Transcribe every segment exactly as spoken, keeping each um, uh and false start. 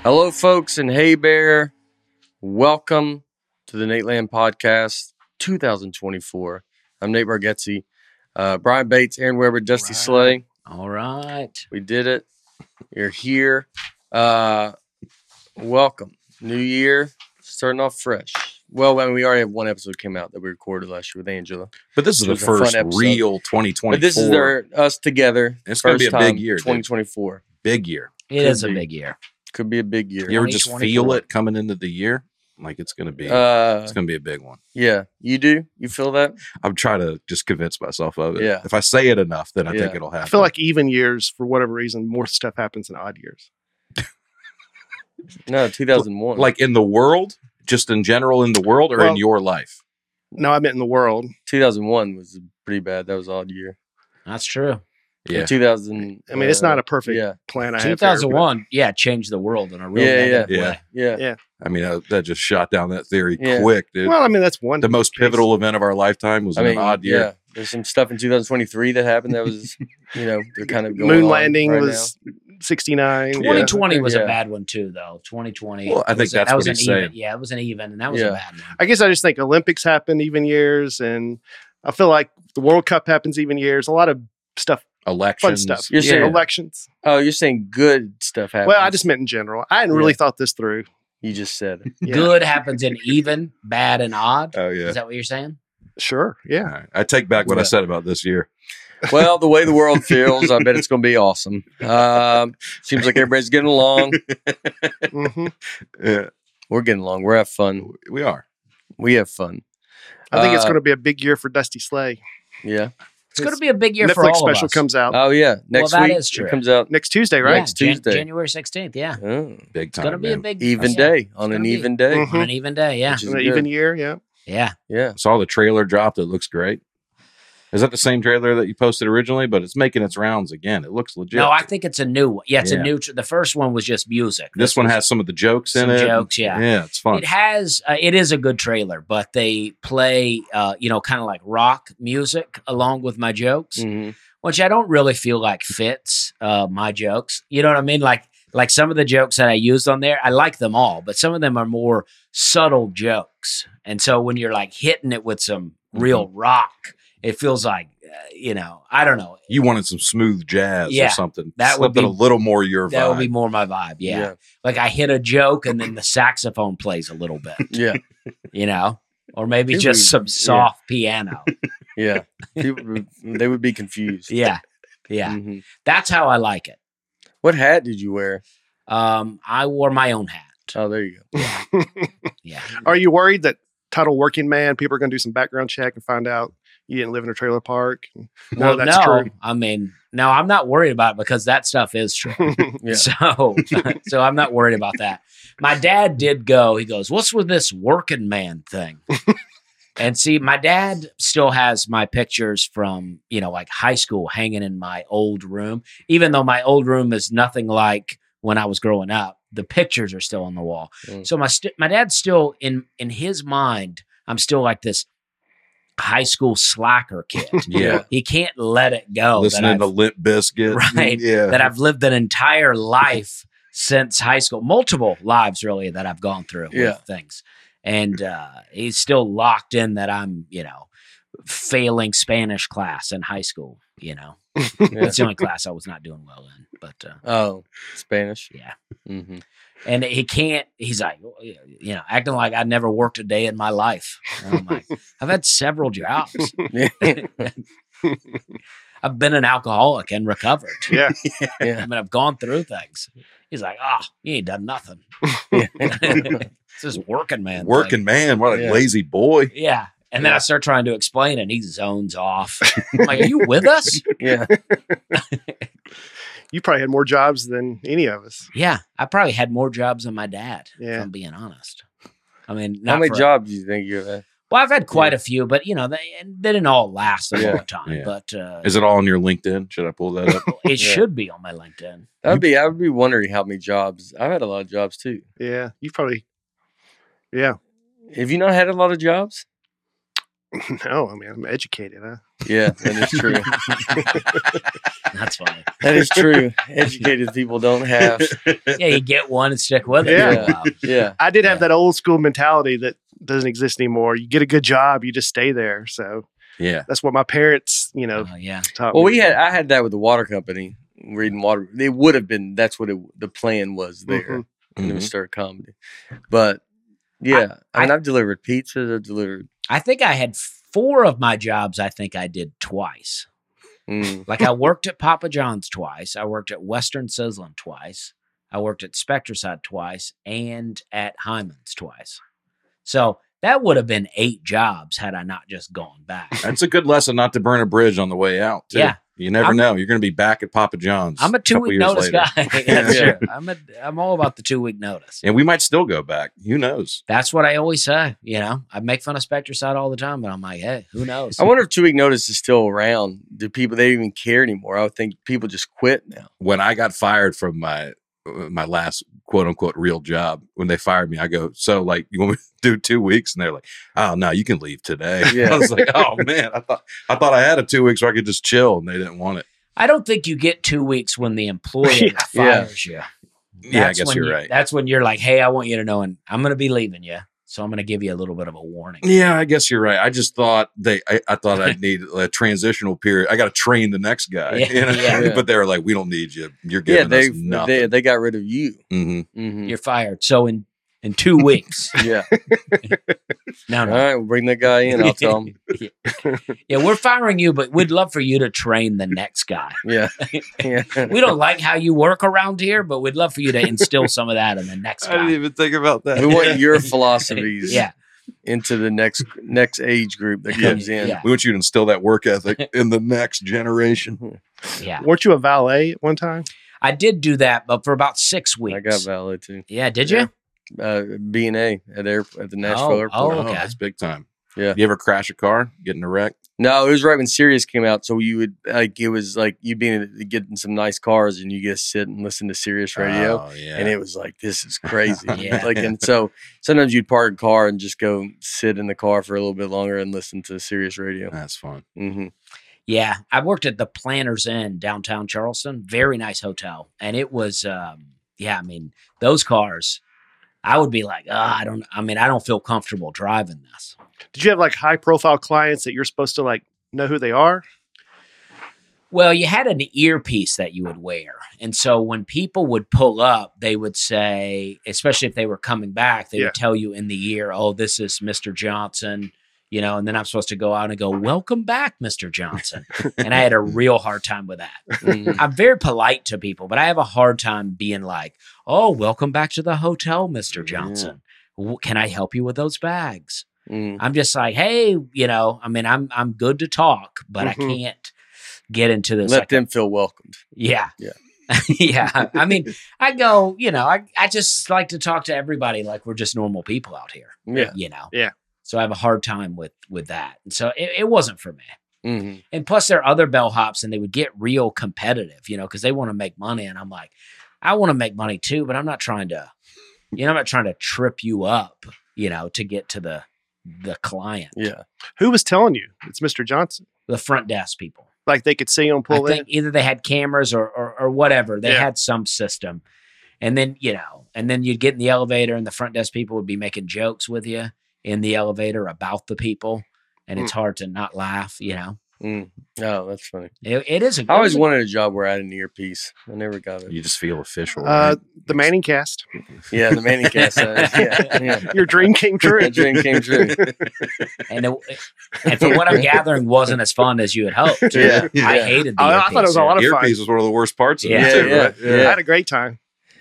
Hello, folks, and hey, Bear. Welcome to the Nate Land Podcast twenty twenty-four. I'm Nate Bargatze. Uh, Brian Bates, Aaron Weber, Dusty right. Slay. All right. We did it. You're here. Uh, welcome. New year. Starting off fresh. Well, I mean, we already have one episode came out that we recorded last year with Angela. But this is Which the was a first fun episode. real twenty twenty-four. But this is their us together. It's going to be a First big time, year, dude. twenty twenty-four. Big year. It Could is a be. big year. Could be a big year. You ever just twenty feel twenty-four. it coming into the year? Like it's going to be, Uh, it's going to be a big one. yeah, you do? You feel that? I'm trying to just convince myself of it. Yeah. If I say it enough, then I Yeah. think it'll happen. I feel like even years, for whatever reason, more stuff happens in odd years. No, two thousand one. like in the world, just in general in the world, or in Well- your life. No, I meant in the world. two thousand one was pretty bad. That was an odd year. That's true. Yeah. two thousand. I mean, it's not a perfect Yeah. plan I have. two thousand one, yeah, changed the world in a real Yeah, negative yeah. way. Yeah. Yeah. I mean, uh, that just shot down that theory Yeah. quick, but- dude. Well, I mean, that's one. the most case. pivotal event of our lifetime was I in mean, an odd year. yeah. There's some stuff in two thousand twenty-three that happened that was, you know, they're kind of going Moon on landing right was sixty-nine. Yeah. twenty twenty was Yeah. a bad one too, though. twenty twenty. Well, I think was a- that's that what was he's an even. saying. Yeah, it was an even, and that was Yeah. a bad one. I guess I just think Olympics happen even years, and I feel like the World Cup happens even years. A lot of stuff, Elections. fun stuff. You're saying- Yeah. Elections. now. Oh, you're saying good stuff happened. Well, I just meant in general. I hadn't really Yeah. thought this through. You just said it. Yeah. Good happens in even, bad, and odd. Oh, yeah. Is that what you're saying? Sure. All Yeah. right. I take back what I Yeah. said about this year. Well, the way the world feels, I bet it's going to be awesome. Um, seems like everybody's getting along. hmm Yeah, We're getting along. We're having fun. we are. We have fun. I think it's Uh, going to be a big year for Dusty Slay. Yeah. It's going to be a big year for Netflix all special of us. comes out Oh, yeah. Next that week is true. it comes out. next Tuesday, Yeah, right? Next Jan- Tuesday. January sixteenth. Yeah, Oh, Big it's time. going to be a man. big even yeah. day. It's On gonna an be- even day. Mhm. on an even day. Yeah, Which is An good. even year. Yeah. yeah. Yeah. Saw the trailer dropped. It looks great. Is that the same trailer that you posted originally? But it's making its rounds again. It looks legit. No, I think it's a new one. Yeah, it's Yeah. a new. Tr- the first one was just music. this one was- has some of the jokes in some it. jokes, yeah. yeah, it's fun. It has. Uh, it is a good trailer, but they play, uh, you know, kind of like rock music along with my jokes, hmm which I don't really feel like fits uh, my jokes. You know what I mean? Like, like some of the jokes that I used on there, I like them all, but some of them are more subtle jokes, and so when you're like hitting it with some real Mm-hmm. rock, it feels like, uh, you know, I don't know. You wanted some smooth jazz Yeah, or something. that would Slip it be- a little more your That would be vibe. more my vibe. Yeah. Yeah. Like I hit a joke and then the saxophone plays a little bit, Yeah. you know, or maybe People just would- some yeah. soft piano. Yeah. People, would- they would be confused. Yeah. Yeah. Mhm. That's how I like it. What hat did you wear? Um, I wore my own hat. Oh, there you go. Yeah. Are you worried that title working man, people are going to do some background check and find out you didn't live in a trailer park? Well, that's no, true. I mean, no, I'm not worried about it because that stuff is true. Yeah. So, so I'm not worried about that. My dad did go. He goes, "What's with this working man thing?" And see, my dad still has my pictures from, you know, like high school hanging in my old room. Even though my old room is nothing like when I was growing up, the pictures are still on the wall. Mm. So my st- my dad's still in in his mind. I'm still like this high school slacker kid. Yeah. He can't let it go. that Listening I've- to Limp Bizkit. Right. Yeah. that I've lived an entire life since high school, multiple lives really that I've gone through Yeah. with things. And uh, he's still locked in that I'm, you know, failing Spanish class in high school, you know. Yeah. That's the only class I was not doing well in. But uh, Oh, Spanish. yeah. hmm And he can't, he's like, you know, acting like I never worked a day in my life. And I'm like, I've had several jobs. I've been an alcoholic and recovered. Yeah. I yeah. mean, I've gone through things. He's like, oh, you ain't done nothing. It's this working man. Working thing. man. What a Yeah. lazy boy. Yeah. And then Yeah. I start trying to explain it, and he zones off. I'm like, are you with us? Yeah. You probably had more jobs than any of us. Yeah. I probably had more jobs than my dad, Yeah. if I'm being honest. I mean, How not many for- jobs do you think you have? Well, I've had quite Yeah. a few, but, you know, they, they didn't all last a Yeah. long time. Yeah. But uh, Is it all on your LinkedIn? Should I pull that up? it Yeah. should be on my LinkedIn. That would be. I would be wondering how many jobs. I've had a lot of jobs too. Yeah. You probably, yeah. Have you not had a lot of jobs? No, I mean I'm educated. Huh? Yeah, that is true. That's funny. That is true. Educated people don't have. Yeah, you get one and stick with it. Yeah. for a while. Yeah. I did have Yeah. that old school mentality that doesn't exist anymore. You get a good job, you just stay there. So Yeah. that's what my parents, you know, Oh, yeah. taught Well, me. we had I had that with the water company. Reading water, it would have been. That's what it, the plan was there. Mhm. And it Mhm. was start comedy, but yeah, I, I- mean, I've delivered pizzas. I've delivered. I think I had four of my jobs I think I did twice. Mm, Like I worked at Papa John's twice. I worked at Western Sizzlin twice. I worked at Spectracide twice and at Hyman's twice. So that would have been eight jobs had I not just gone back. That's a good lesson not to burn a bridge on the way out. Too. Yeah. You never I'm- know. You're going to be back at Papa John's. I'm a two couple week years notice later. guy. That's Yeah. true. I'm a I'm all about the two week notice. And we might still go back. Who knows? That's what I always say. You know, I make fun of Spectracide all the time, but I'm like, hey, who knows? I wonder if two week notice is still around. Do people they even care anymore? I would think people just quit now. When I got fired from my my last quote unquote real job, when they fired me, I go, so like, you want me to do two weeks? And they're like, oh no, you can leave today. Yeah. I was like, oh man, I thought I thought I had a two weeks where I could just chill, and they didn't want it. I don't think you get two weeks when the employer Yeah. fires you. Yeah, I That's guess when you're you- right. That's when you're like, hey, I want you to know, and I'm going to be leaving you. So I'm going to give you a little bit of a warning. Yeah, I guess you're right. I just thought they, I, I thought I'd need a transitional period. I got to train the next guy, Yeah, you know? yeah. But they were like, we don't need you. You're Yeah, giving they us nothing. they they got rid of you. hmm Mm-hmm. You're fired. So in in two weeks. Yeah. No, All no. right, we'll bring that guy in. I'll tell him. Yeah, we're firing you, but we'd love for you to train the next guy. Yeah. Yeah. We don't like how you work around here, but we'd love for you to instill some of that in the next guy. even think about that. We want your philosophies Yeah. into the next next age group that Yeah. comes in. Yeah. We want you to instill that work ethic in the next generation. Yeah. Weren't you a valet at one time? I did do that, but for about six weeks. I got valet too. Yeah, did you? Uh, B and A at air at the Nashville Oh, airport. oh. Oh, okay. that's big time. Yeah. You ever crash a car, get in a wreck? No, it was right when Sirius came out, so you would like it was like you'd be in, getting some nice cars and you just sit and listen to Sirius radio. Oh, yeah. And it was like, this is crazy. Yeah. Like, and so sometimes you'd park a car and just go sit in the car for a little bit longer and listen to Sirius radio. That's fun. hmm Yeah, I worked at the Planters Inn downtown Charleston. Very nice hotel, and it was, um, yeah. I mean, those cars, I would be like, oh, I don't. I mean, I don't feel comfortable driving this. Did you have like high profile clients that you're supposed to like know who they are? Well, you had an earpiece that you would wear, and so when people would pull up, they would say, especially if they were coming back, they Yeah. would tell you in the ear, "Oh, this is Mister Johnson." You know, and then I'm supposed to go out and go, "Welcome back, Mister Johnson." And I had a real hard time with that. Mhm. I'm very polite to people, but I have a hard time being like, "Oh, welcome back to the hotel, Mister Johnson. W- Can I help you with those bags?" Mm. I'm just like, "Hey, you know, I mean, I'm I'm good to talk, but Mhm. I can't get into this." Let like, them feel welcomed. yeah, Yeah. yeah. I mean, I go, you know, I I just like to talk to everybody like we're just normal people out here. Yeah. You know. Yeah. So I have a hard time with with that, and so it, it wasn't for me. hmm And plus, there are other bellhops, and they would get real competitive, you know, because they want to make money. And I'm like, I want to make money too, but I'm not trying to, you know, I'm not trying to trip you up, you know, to get to the the client, Yeah. Who was telling you it's Mister Johnson? the front desk people. Like they could see him I pull in. think either they had cameras or or, or whatever. They Yeah. had some system, and then you know, and then you'd get in the elevator, and the front desk people would be making jokes with you in the elevator about the people, and it's hard to not laugh. You know, Mm. Oh, that's funny. it, it is. A, I always it was a- wanted a job where I had an earpiece. I never got it. You just feel official. Uh, right? the Manning cast. Yeah, the Manning cast. Uh, yeah, yeah. Your dream came true. That dream came true. and it, and from what I'm gathering, wasn't as fun as you had hoped. Yeah, I yeah. hated the I- I earpiece. thought it was a lot of fun. Earpiece was one of the worst parts of Yeah. it, too, Yeah, right? yeah. I had a great time.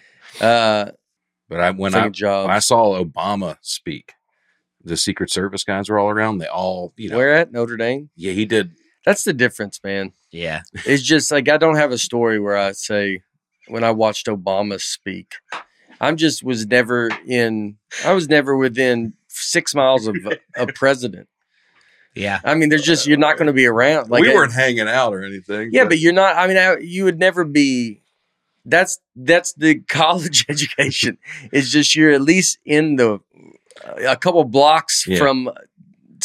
Uh, But I, when it's like I a job. when I saw Obama speak, the Secret Service guys were all around. They all, you know, Where at Notre Dame? yeah, he did. That's the difference, man. Yeah. It's just like I don't have a story where I say when I watched Obama speak. I'm just was never in. I was never within six miles of a president. Yeah. I mean, there's just you're not going to be around. Like we I- weren't hanging out or anything. Yeah, but you're not. I mean, I, you would never be. That's that's the college education. It's just you're at least in the a couple blocks Yeah. from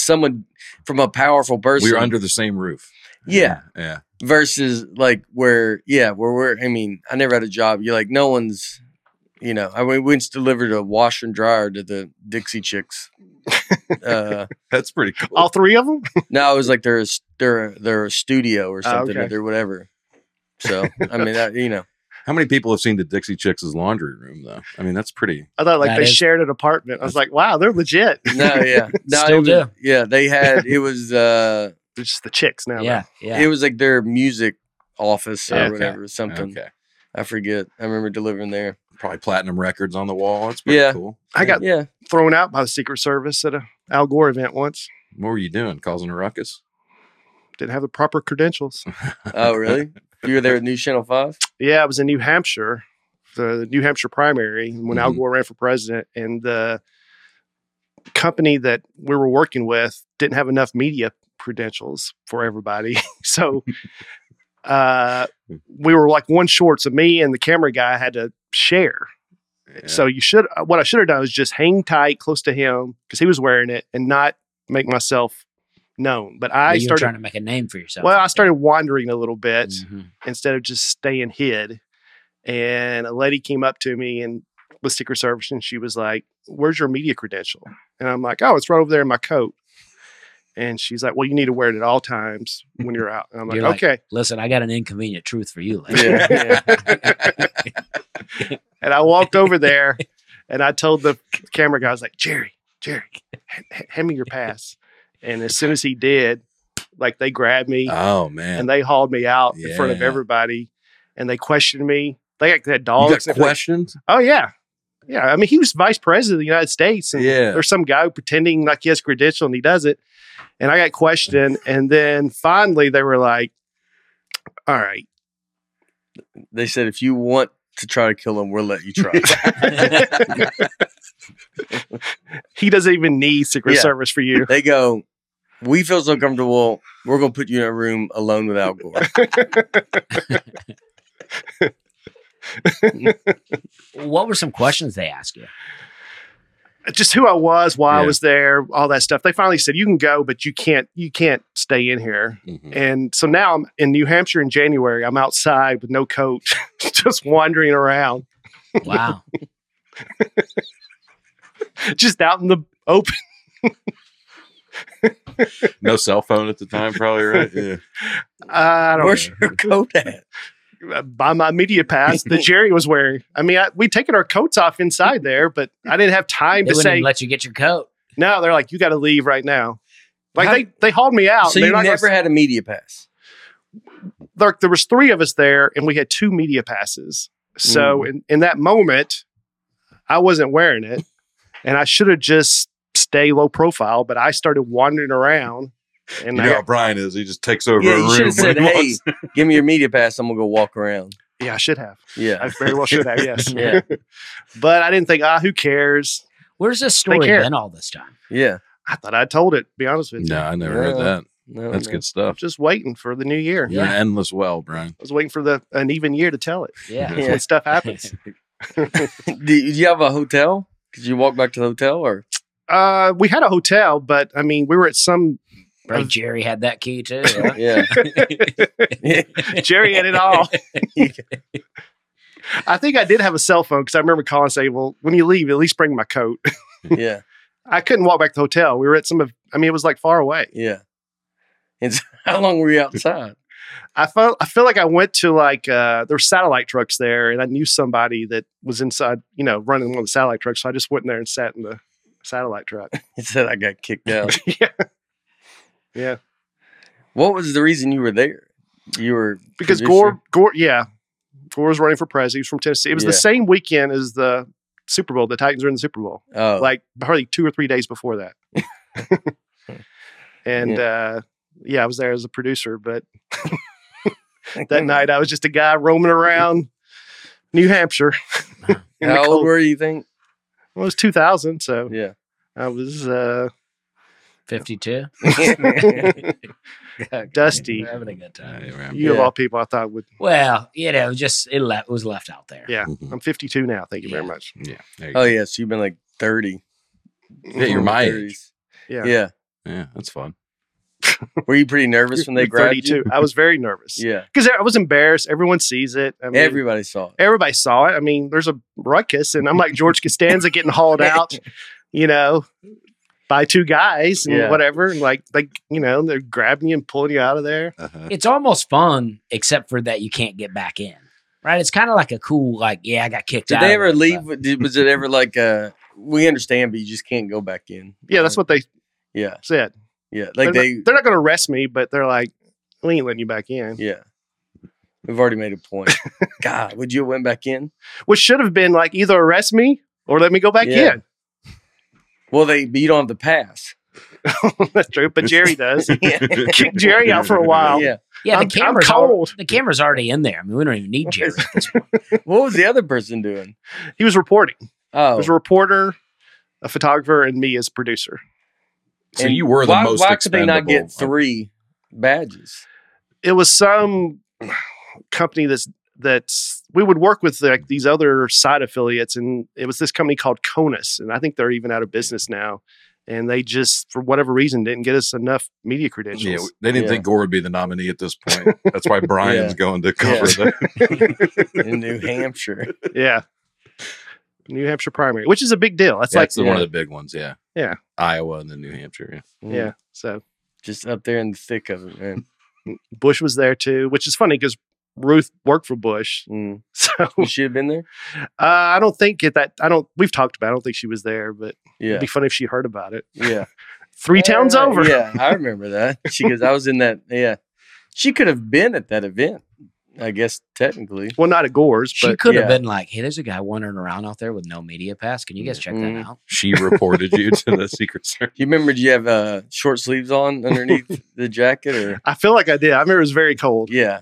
someone from a powerful person. We were under the same roof. Yeah. Yeah. Versus like where, yeah, where we're, I mean, I never had a job. You're like, no one's, you know, I mean, we once delivered a washer and dryer to the Dixie Chicks. Uh, That's pretty cool. All three of them? no, it was like they're a, they're, they're a studio or Oh, something okay. or they're whatever. So, I mean, that, you know, How many people have seen the Dixie Chicks' laundry room, though? I mean, that's pretty. I thought like That they is- shared an apartment. I was like, wow, they're legit. no, yeah. No, Still it was, do. yeah, they had, it was, uh, They're just the chicks now. Yeah, yeah. it was like their music office or Okay. whatever, something. Okay. I forget. I remember delivering there. Probably platinum records on the wall. That's pretty Yeah. cool. I got Yeah. thrown out by the Secret Service at a Al Gore event once. What were you doing? Causing a ruckus? Didn't have the proper credentials. Oh, really? You were there at News Channel five? Yeah, I was in New Hampshire, the New Hampshire primary, when Al Mhm. Gore ran for president, and the company that we were working with didn't have enough media credentials for everybody. So uh, we were like one short. So me and the camera guy had to share. Yeah. So you should, what I should have done was just hang tight close to him because he was wearing it and not make myself known. But I you were started, trying to make a name for yourself. well, I started wandering a little bit Mhm. instead of just staying hid. And a lady came up to me and was Secret Service, and she was like, "Where's your media credential?" And I'm like, "Oh, it's right over there in my coat." And she's like, "Well, you need to wear it at all times when you're out." And I'm like, You're like, "Okay." Listen, I got an inconvenient truth for you. lady. Yeah. And I walked over there, and I told the camera guy, I was like, "Jerry, Jerry, h- h- hand me your pass." And as soon as he did, like they grabbed me Oh, man. and they hauled me out in front of Yeah. everybody, and they questioned me. They had You dogs. got questions? Oh yeah, yeah. I mean, he was vice president of the United States, and Yeah. there's some guy pretending like he has credential and he doesn't. And I got questioned, and then finally they were like, "All right, They said, if you want to try to kill him, we'll let you try. he doesn't even need Secret Yeah. Service for you." They go, we feel so comfortable. We're going to put you in a room alone with Al Gore. What were some questions they asked you? Just who I was, why I Yeah. was there, all that stuff. They finally said, "You can go, but you can't. You can't stay in here." Mhm. And so now I'm in New Hampshire in January. I'm outside with no coat, just wandering around, Wow. just out in the open. No cell phone at the time, probably, right? Yeah. I don't Where's your coat at? know. By my media pass that Jerry was wearing. I mean, I, we'd taken our coats off inside there, but I didn't have time They to wouldn't say, even let you get your coat. no, they're like, "You got to leave right now." Like How- they, they hauled me out. So They're you not gonna never had a media pass? there, there was three of us there and we had two media passes. So in, in that moment, I wasn't wearing it and I should have just stay low profile, but I started wandering around and You I, know how Brian is. He just takes over Yeah, a you room. should have said, when he hey, wants. give me your media pass. I'm going to go walk around. yeah, I should have. Yeah. I very well should have, yes. Yeah. But I didn't think, ah, who cares? Where's this story care. been all this time? Yeah. I thought I told it, to be honest with you. No, I never heard Yeah. that. No, That's no. good stuff. Just waiting for the new year. You're an Yeah. endless well, Brian. I was waiting for the an even year to tell it. Yeah. That's Yeah. when stuff happens. Did did you have a hotel? Did you walk back to the hotel or? Uh, we had a hotel, but I mean, we were at some. Right, Jerry had that key too. Yeah. Jerry had it all. I think I did have a cell phone because I remember calling and saying, "Well, when you leave, at least bring my coat." Yeah. I couldn't walk back to the hotel. We were at some of. I mean, it was like far away. Yeah. And so how long were you outside? I felt. I feel like I went to like uh, there were satellite trucks there, and I knew somebody that was inside. You know, running one of the satellite trucks. So I just went in there and sat in the satellite truck. He said I got kicked out. yeah, yeah. What was the reason you were there? You were Because producer? Gore, Gore, yeah, Gore was running for president. He was from Tennessee. It was Yeah. the same weekend as the Super Bowl. The Titans were in the Super Bowl, Oh, like hardly two or three days before that. and yeah. uh yeah, I was there as a producer, but that night I was just a guy roaming around New Hampshire. in the How old cold. were you? Think? Well, it was two thousand, so Yeah. I was uh fifty-two. Dusty. We're having a good time. Yeah, right. You of Yeah. all people, I thought would. Well, you know, just it, le- it was left out there. Yeah, Mhm. I'm fifty-two now. Thank you Yeah. very much. Yeah. There you Oh go. yeah, so you've been like thirty. Yeah, you're my age. thirties. Yeah. Yeah. Yeah, that's fun. Were you pretty nervous when they You're grabbed thirty-two. you? I was very nervous Yeah, because I was embarrassed. Everyone sees it. I mean, everybody saw it. everybody saw it. I mean, there's a ruckus, and I'm like George Costanza getting hauled out, you know, by two guys and Yeah. whatever. And like, like you know, they're grabbing you and pulling you out of there. Uh-huh. It's almost fun, except for that you can't get back in. Right? It's kind of like a cool, like, yeah, I got kicked Did out. they of ever it, leave? but- Did, was it ever like uh we understand, but you just can't go back in? Yeah, that's what they Yeah, said. yeah. Like they're they, not, they're not going to arrest me, but they're like, we ain't letting you back in. yeah. We've already made a point. God, would you have went back in? Which should have been like either arrest me or let me go back Yeah. in. Well, they, but you don't have to pass. That's true, but Jerry does. Yeah. Kick Jerry out for a while. Yeah. yeah, the I'm- I'm camera's cold. al- the camera's already in there. I mean, we don't even need Jerry. at this point. What was the other person doing? He was reporting. Oh, There's a reporter, a photographer, and me as producer. So and you were the why, most Why could they not get expendable. three badges? It was some company that's that's we would work with like these other side affiliates, and it was this company called Conus, and I think they're even out of business now. And they just, for whatever reason, didn't get us enough media credentials. Yeah, they didn't Yeah. think Gore would be the nominee at this point. That's why Brian's Yeah. going to cover Yeah. that. In New Hampshire. Yeah. New Hampshire primary, which is a big deal. That's That's like, the, one yeah. of the big ones. Yeah, Yeah. Iowa and then New Hampshire. Yeah. yeah. So Just up there in the thick of it, man. Bush was there too, which is funny because Ruth worked for Bush. Mm. So You should have been there? uh, I don't think it that, I don't, we've talked about it. I don't think she was there, but Yeah. it'd be funny if she heard about it. Yeah. Three towns Uh, over. Yeah, I remember that. She goes, I was in that. Yeah. She could have been at that event, I guess, technically. Well, not at Gore's, She but could have yeah. been like, hey, there's a guy wandering around out there with no media pass. Can you guys check Mhm. that out? She reported you to the Secret Service. You remember, did you have uh, short sleeves on underneath the jacket? Or I feel like I did. I remember it was very cold. Yeah.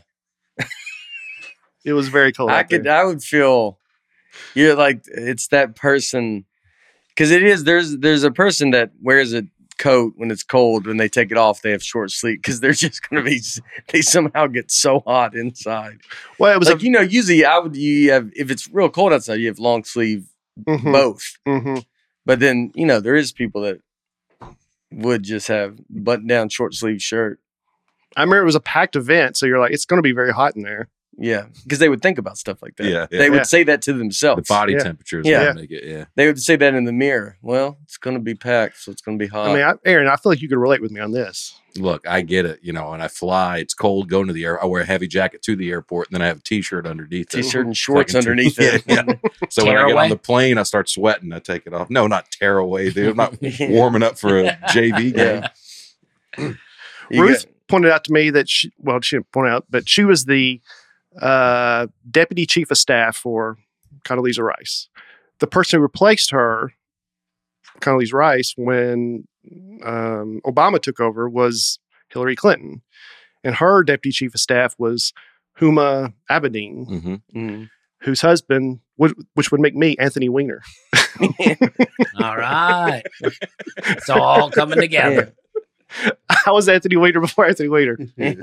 It was very cold. I out could, there. I would feel, you're like, it's that person. Because it is, there's, there's a person that wears a coat when it's cold. When they take it off, they have short sleeve because they're just going to be, they somehow get so hot inside. Well, it was Like, you know, usually I would, you have, if it's real cold outside, you have long sleeve a mhm, both. mhm. But then, you know, there is people that would just have button down short sleeve shirt. I remember it was a packed event, so you're like, it's going to be very hot in there. Yeah. Because they would think about stuff like that. Yeah, yeah. They would Yeah. say that to themselves. The body Yeah. temperatures. Yeah. Yeah. Make it, yeah. They would say that in the mirror. Well, it's going to be packed, so it's going to be hot. I mean, I, Aaron, I feel like you could relate with me on this. Look, I get it. You know, and I fly. It's cold going to the air. I wear a heavy jacket to the airport, and then I have a t-shirt underneath it. T-shirt and shorts Second underneath t- it. Yeah, yeah. So when I get Tearaway? on the plane, I start sweating. I take it off. No, not tear away, dude. I'm not warming up for a J V game. Yeah. You Ruth got- pointed out to me that she, well, she didn't point out, but she was the uh, deputy chief of staff for Condoleezza Rice. The person who replaced her, Condoleezza Rice, when um, Obama took over was Hillary Clinton. And her deputy chief of staff was Huma Abedin, Mm-hmm. Mm. whose husband, would, which would make me Anthony Weiner. All right. It's all coming together. I was Anthony Weiner before Anthony Weiner.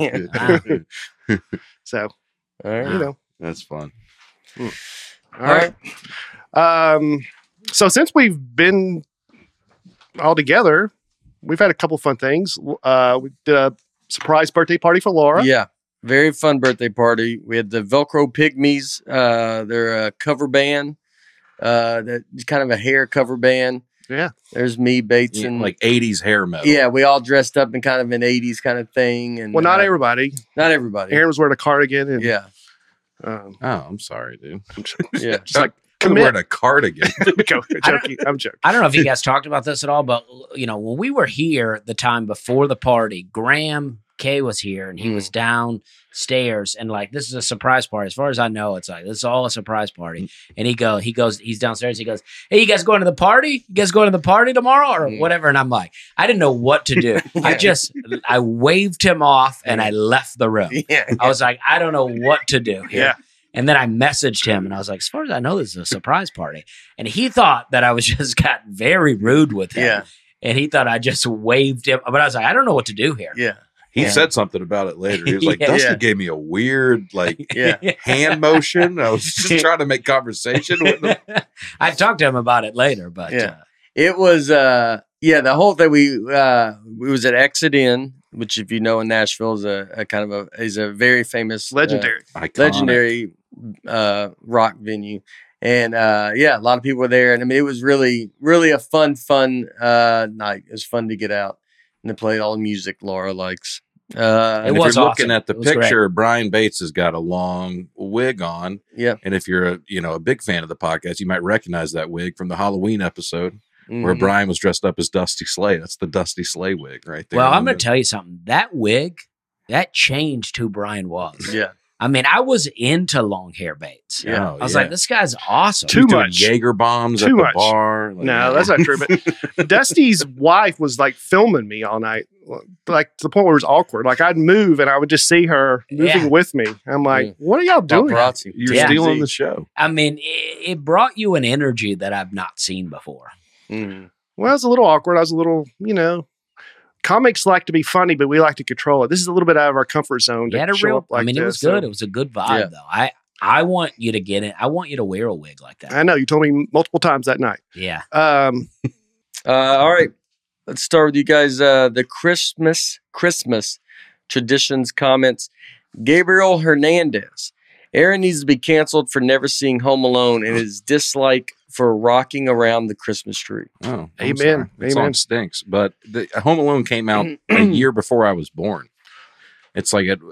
Yeah. So, All right. you know. That's fun. All right. Um, so since we've been all together, we've had a couple fun things. Uh, we did a surprise birthday party for Laura. Yeah. Very fun birthday party. We had the Velcro Pygmies. Uh, they're a cover band. Uh, that's kind of a hair cover band. Yeah. There's me, Bates, Yeah, and like eighties hair metal. yeah, we all dressed up in kind of an eighties kind of thing. And Well, not uh, everybody. not everybody. Aaron was wearing a cardigan. And, Yeah, Um, Oh, I'm sorry, dude. yeah. just like, I'm commit. wearing a cardigan. I'm joking. I'm joking. I don't know if you guys talked about this at all, but you know, when we were here the time before the party, Graham Kay was here and he was downstairs and like, this is a surprise party. As far as I know, it's like, this is all a surprise party. And he go, he goes, he's downstairs. He goes, hey, you guys going to the party? You guys going to the party tomorrow or Mm. whatever? And I'm like, I didn't know what to do. I just, I waved him off and I left the room. Yeah. I was like, I don't know what to do here. Yeah. And then I messaged him and I was like, as far as I know, this is a surprise party. And he thought that I was just got very rude with him. Yeah. And he thought I just waved him. But I was like, I don't know what to do here. Yeah. He Yeah. said something about it later. He was like, Yeah. Dustin Yeah. gave me a weird, like, Yeah. hand motion. I was just trying to make conversation with him. I talked to him about it later, but Yeah. uh, It was, uh, yeah, the whole thing. We uh, we was at Exit Inn, which, if you know, in Nashville is a, a kind of a is a very famous, uh, Legendary. Iconic. legendary uh, rock venue. And uh, yeah, a lot of people were there, and I mean, it was really, really a fun, fun uh, night. It was fun to get out and to play all the music Laura likes. Uh, It And was if you're looking awesome. at the It was great. picture, Brian Bates has got a long wig on. yeah, And if you're a you know a big fan of the podcast, you might recognize that wig from the Halloween episode where Mhm. Brian was dressed up as Dusty Slay. That's the Dusty Slay wig right there. Well, I'm going to tell you something. That wig, that changed who Brian was. yeah, I mean, I was into long hair Bates. yeah. Oh, I was yeah. like, this guy's awesome. Too He's doing much. Jaeger bombs Too at the much. bar. Like, No, that's not true. But Dusty's wife was like filming me all night, like to the point where it was awkward. Like I'd move and I would just see her moving Yeah. with me. I'm like, Yeah. what are y'all doing? Paparazzi. You're Yeah. stealing the show. I mean, it, it brought you an energy that I've not seen before. Mhm. Well, it was a little awkward. I was a little, you know, comics like to be funny, but we like to control it. This is a little bit out of our comfort zone. You To had a show real, up like I mean, it was this, good. so- It was a good vibe, Yeah. though. I I want you to get it. I want you to wear a wig like that. I know you told me multiple times that night. Yeah. Um, Uh, all right, let's start with you guys. Uh, the Christmas Christmas traditions comments. Gabriel Hernandez. Aaron needs to be canceled for never seeing Home Alone and his dislike for rocking around the Christmas tree. Oh, I'm Amen. sorry. That song Amen. stinks. But the Home Alone came out a year before I was born. It's like it,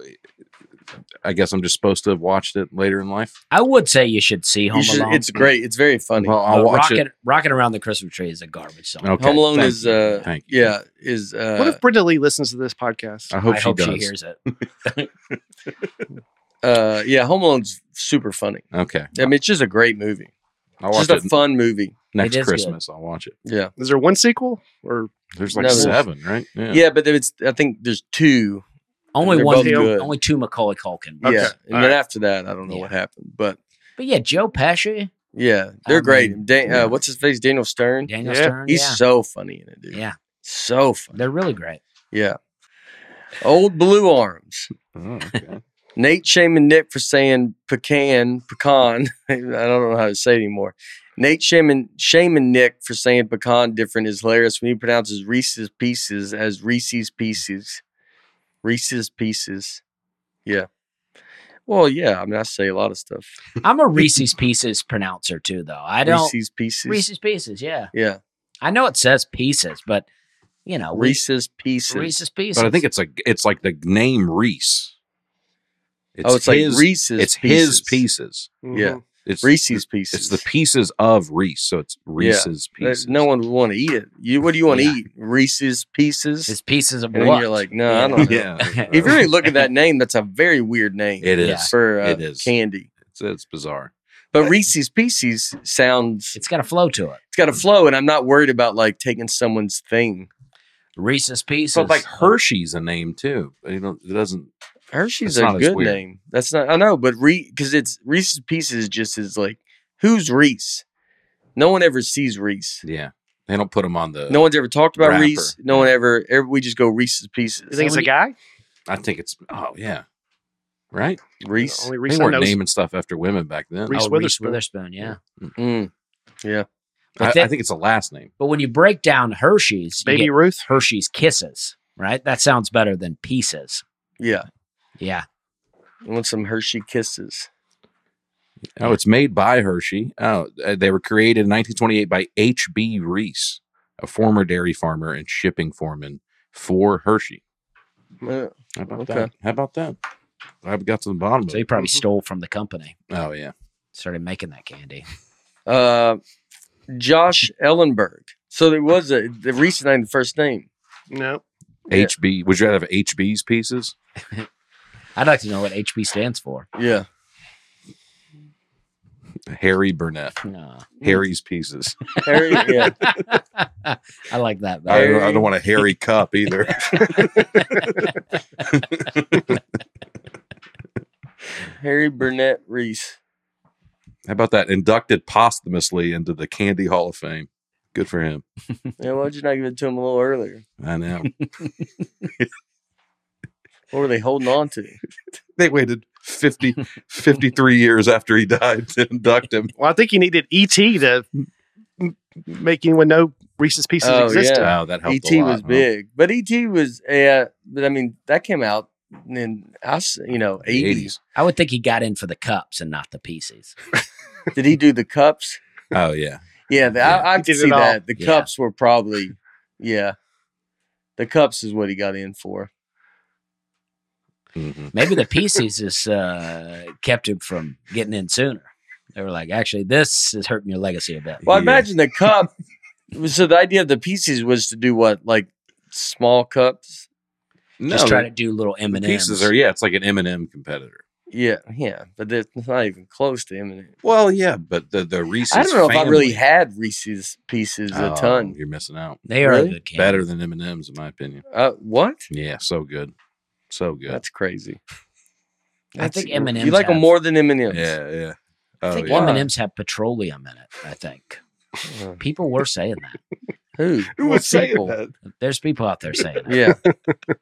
I guess I'm just supposed to have watched it later in life. I would say you should see Home You should- Alone. it's great. It's very funny. Well, I'll but watch Rockin', it. Rockin' Around the Christmas Tree is a garbage song. Okay, Home Alone thank is, you. uh, Thank you. yeah, is uh, what if Brenda Lee listens to this podcast? I hope I she hope does. she hears it. uh, yeah, Home Alone's super funny. Okay, I mean, it's just a great movie. I'll It's watch just a it fun movie. next It is good. Christmas. I'll watch it. Yeah, Is there one sequel or There's like No, there's- seven, right? yeah, but it's. I think there's two. Only They're one, both good. only two Macaulay Culkin. Okay. Yeah, and All then right. after that, I don't know Yeah. what happened, but But yeah, Joe Pesci, yeah, they're I great. mean, Dan, yeah. uh, what's his face? Daniel Stern. Daniel Yeah. Stern. He's yeah. so funny in it, dude. yeah, So funny. they're really great. Yeah. Old Blue Arms. Oh, okay. Nate shaming Nick for saying pecan, pecan. I don't know how to say it anymore. Nate shaming, shaming Nick for saying pecan different is hilarious when he pronounces Reese's Pieces as Reese's Pieces. Reese's Pieces. Yeah. Well, yeah. I mean, I say a lot of stuff. I'm a Reese's Pieces pronouncer too, though. I don't Reese's Pieces. Reese's Pieces. Yeah, Yeah. I know it says pieces, but you know, we- Reese's Pieces. Reese's Pieces. But I think it's like it's like the name Reese. oh, it's his, like Reese's It's Pieces. his pieces. Yeah. It's Reese's Pieces. It's the pieces of Reese, so it's Reese's There's- pieces. No one would want to eat it. You, what do you want to Yeah. eat? Reese's Pieces. it's pieces of and then what? you're like, no, I don't know. Yeah, If you really look at that name, that's a very weird name it is. Yeah. for uh, It is. candy. It's, it's bizarre. But Reese's Pieces sounds It's got a flow to it. it's got a flow, and I'm not worried about like taking someone's thing. Reese's Pieces. But like Hershey's a name too. You know, it doesn't. Hershey's That's a not as good weird. name. That's not I know, but Re because it's Reese's Pieces just is like who's Reese? No one ever sees Reese. Yeah, they don't put them on the. No one's ever talked about Wrapper. Reese. No one ever, ever. We just go Reese's Pieces. You think it's a Somebody- guy? I think it's. Oh yeah, right. Reese. Only They Reese I weren't know. naming stuff after women back then. Reese oh, Reese Witherspoon. Witherspoon. Yeah. Mm. Yeah. But I, then- I think it's a last name. But when you break down Hershey's, you Baby get Ruth. Hershey's Kisses, right? That sounds better than Pieces. Yeah. Yeah. I want some Hershey Kisses. Oh, it's made by Hershey. Oh, uh, they were created in nineteen twenty-eight by H B Reese, a former dairy farmer and shipping foreman for Hershey. Uh, How about Okay. that? How about that? I've got to the bottom So of he it. probably stole from the company, Oh yeah. started making that candy. Uh, Josh Ellenberg. So there was a the Reese name, the first name. No. H B. Would you rather have H B's pieces? I'd like to know what H B stands for. Yeah. Harry Burnett. No. Harry's pieces. Harry. Yeah. I like that. I better. don't, I don't want a hairy cup either. Harry Burnett Reese. How about that? Inducted posthumously into the Candy Hall of Fame. Good for him. Yeah, why'd you not give it to him a little earlier? I know. What were they holding on to? They waited fifty, fifty-three years after he died to induct him. Well, I think you needed E T to make anyone know Reese's Pieces Oh, existed. yeah. Wow, that helped E a T lot, was huh? big, but E T was, uh, but I mean, that came out in us, you know, The eighties. I would think he got in for the cups and not the pieces. Did he do the cups? Oh yeah, Yeah, the, Yeah. I, I He could did see it all. that. The Yeah. cups were probably, yeah, the cups is what he got in for. hmm Maybe the pieces is uh, kept him from getting in sooner. They were like, actually, this is hurting your legacy a bit. Well, I Yeah. imagine the cup. So the idea of the pieces was to do what, like small cups? no, Just try the- to do little M the and pieces M's. are yeah, it's like an M and M competitor. Yeah, yeah, but it's not even close to him. Well, yeah, but the the Reese's. I don't know if I really family- had Reese's Pieces a Oh, ton. You're missing out. They are Really? a good candy. Better than M and M's in my opinion. Uh, what? Yeah, so good, so good. That's crazy. I think That's- M&Ms You like them have- more than M and M's? Yeah, yeah. I Oh think yeah. M and M's have petroleum in it. I think Uh, people were saying that. Who? Who What was saying people? that? There's people out there saying that. Yeah,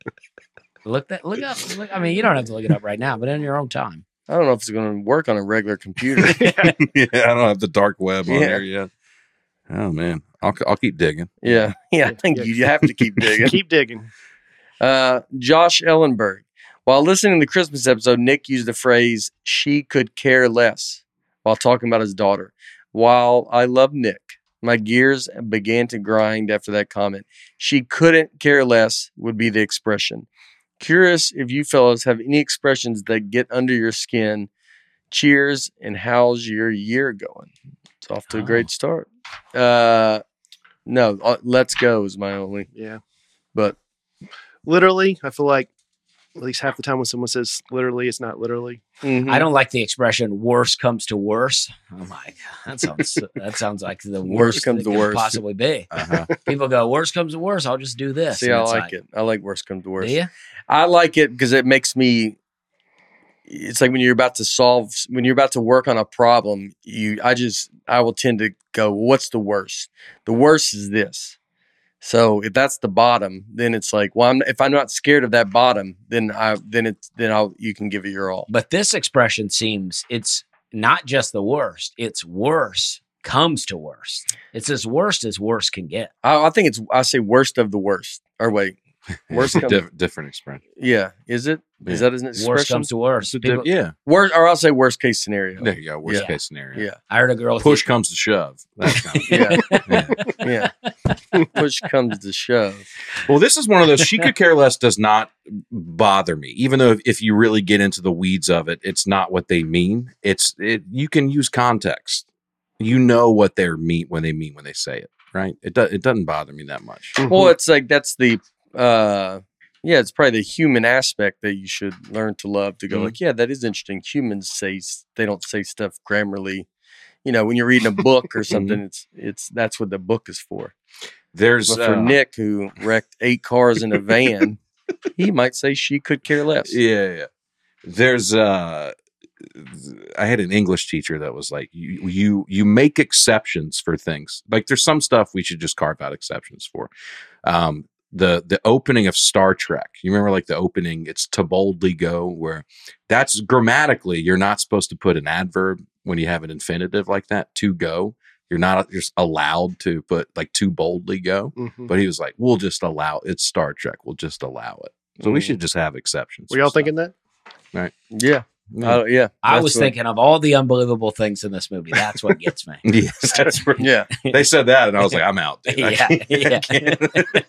Look that. Look up. Look, I mean, you don't have to look it up right now, but in your own time. I don't know if it's going to work on a regular computer. yeah, I don't have the dark web on Yeah. there yet. Oh man, I'll I'll keep digging. yeah, yeah. I think Yeah. you, you have to keep digging. Keep digging. Uh, Josh Ellenberg. While listening to the Christmas episode, Nick used the phrase "she could care less" while talking about his daughter. While I love Nick, my gears began to grind after that comment. She couldn't care less would be the expression. Curious if you fellas have any expressions that get under your skin. Cheers, and how's your year going? It's off to a Oh. great start. Uh, no, uh, let's go is my only. Yeah. But Literally, I feel like at least half the time when someone says literally, it's not literally. mhm. I don't like the expression "worse comes to worse." I'm like, that sounds that sounds like the Worst worst comes that to could worst. possibly be. Uh-huh. People go, "Worst comes to worst." I'll just do this. See, And I it's like, it. I like worst comes to Do worst. you? I like it because it makes me. It's like when you're about to solve, when you're about to work on a problem. You, I just, I will tend to go, "What's the worst? The worst is this." So if that's the bottom, then it's like, well, I'm, if I'm not scared of that bottom, then I, then it's, then I'll, you can give it your all. But this expression seems it's not just the worst; it's worse comes to worst. It's as worst as worst can get. I, I think it's, I say worst of the worst. Or wait, Worst Yeah, comes- diff- different expression. yeah, is it? Is Yeah. that an Worst expression? comes to worst. It's a diff- People- yeah, Worst, or I'll say worst case scenario. there you go. Worst Yeah. case scenario. Yeah, I heard a girl Push comes to shove. That's kind of, yeah, yeah. yeah. Push comes to shove. Well, this is one of those. She could care less. Does not bother me, even though if, if you really get into the weeds of it, it's not what they mean. It's it. You can use context. You know what they mean when they mean when they say it, right? It does. It doesn't bother me that much. Well, it's like that's the uh yeah, it's probably the human aspect that you should learn to love to go Mhm. like, yeah, that is interesting. Humans say s- they don't say stuff grammarly. You know, when you're reading a book or something, it's it's that's what the book is for. There's But for uh, Nick, who wrecked eight cars in a van, he might say she could care less. Yeah, yeah. There's uh I had an English teacher that was like, you you you make exceptions for things. Like there's some stuff we should just carve out exceptions for. Um the the opening of Star Trek. You remember like the opening, it's to boldly go, where that's grammatically you're not supposed to put an adverb when you have an infinitive like that, to go. You're not just allowed to put like to boldly go. Mhm. But he was like, we'll just allow it's Star Trek. We'll just allow it. So we Mm. should just have exceptions. Were for y'all stuff. thinking that? Yeah, Yeah. uh, yeah. I that's was what- thinking of all the unbelievable things in this movie. That's what gets me. Yes, that's right. Yeah, They said that, and I was like, I'm out. Dude. I Yeah, can't- I yeah. can't.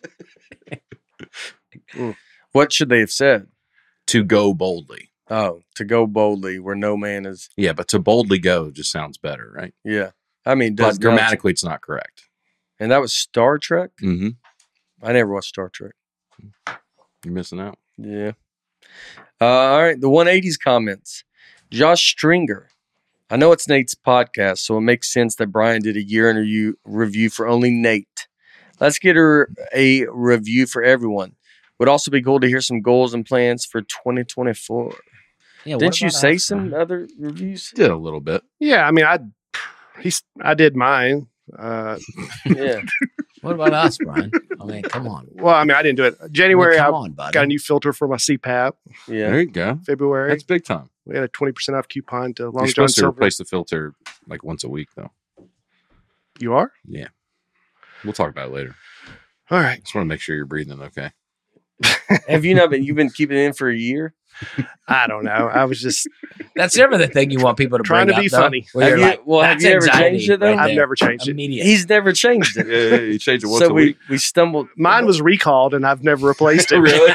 what should they have said? To go boldly. Oh, to go boldly where no man is. Yeah, but to boldly go just sounds better, right? Yeah, I mean, But does not- grammatically, it's not correct. and that was Star Trek. Mm-hmm. I never watched Star Trek. You're missing out. Yeah. Uh, all right. The one eighties comments. Josh Stringer. I know it's Nate's podcast, so it makes sense that Brian did a year in review, review for only Nate. Let's get a, a review for everyone. Would also be cool to hear some goals and plans for twenty twenty-four. Yeah, what Didn't you about say us? some other reviews? Did a little bit. Yeah, I mean, I he's I did mine. Uh, Yeah. What about us, Brian? I mean, come on. well, I mean, I didn't do it. January, Well, come I on, buddy. got a new filter for my C PAP. Yeah. There you go. February, That's big time. we had a twenty percent off coupon to Long You're John supposed to Silver. replace the filter like once a week, though. You are? Yeah. We'll talk about it later. All right. Just want to make sure you're breathing okay. Have you not been? You've been keeping it in for a year. I don't know. I was just That's never the thing you want people to Trying bring to be up, though, funny. where Have you're you- like, well, have that's you ever anxiety changed it, though? right I've there. never changed it. Immediate. He's never changed it. Yeah, yeah, you change it once so a we week. we stumbled. mine was recalled and I've never replaced it. Really?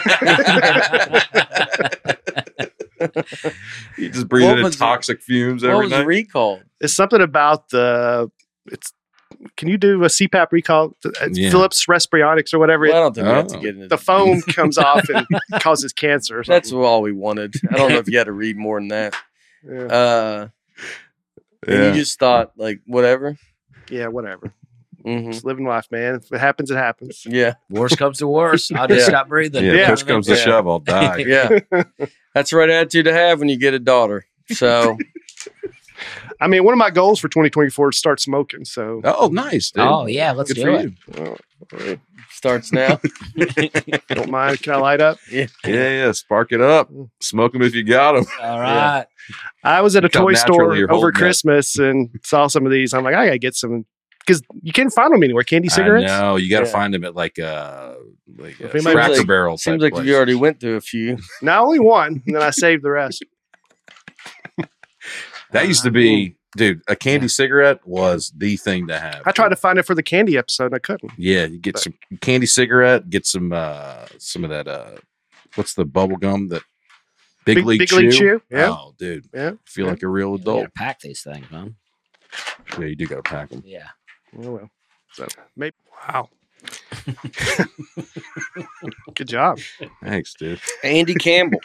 You just breathe What in was it? toxic fumes What every was night. recalled? It's something about the it's can you do a C PAP recall? It's Yeah. Philips Respironics or whatever. Well, I It, don't think we have to Oh. get into the foam comes off and causes cancer. Or That's something. all we wanted. I don't know if you had to read more than that. Yeah. Uh, and Yeah. you just thought like whatever. yeah, whatever. hmm Just living life, man. If it happens, it happens. Yeah, Worst comes to worst. I'll just Yeah. stop breathing. Yeah, Yeah. push comes to Yeah. shove, I'll die. yeah. That's the right attitude to have when you get a daughter. So I mean, one of my goals for twenty twenty-four is to start smoking. So Oh, nice. Dude. Oh, yeah, let's Good do for it. you. well, I starts now. don't mind. Can I light up? Yeah. Yeah, yeah. Spark it up. Smoke them if you got them. All right. I was at a Look how toy store naturally you're over holding that. Christmas and saw some of these. I'm like, I gotta get some because you can't find them anywhere. Candy cigarettes. No, you got to Yeah. find them at like a like a If anybody- Cracker Seems like- Barrel. Seems type like place. you already went through a few. Now only one, and then I saved the rest. That used to be, dude. A candy cigarette was the thing to have. I tried to find it for the candy episode, and I couldn't. Yeah, you get But- some candy cigarette, get some uh some of that uh what's the bubble gum that Big, League Big Chew? League Chew. Yeah, Oh, dude. yeah. Feel Yeah. like a real You adult. gotta pack these things, man. Yeah, you do got to pack them. Yeah. Oh well. So maybe. Wow. Good job. Thanks, dude. Andy Campbell.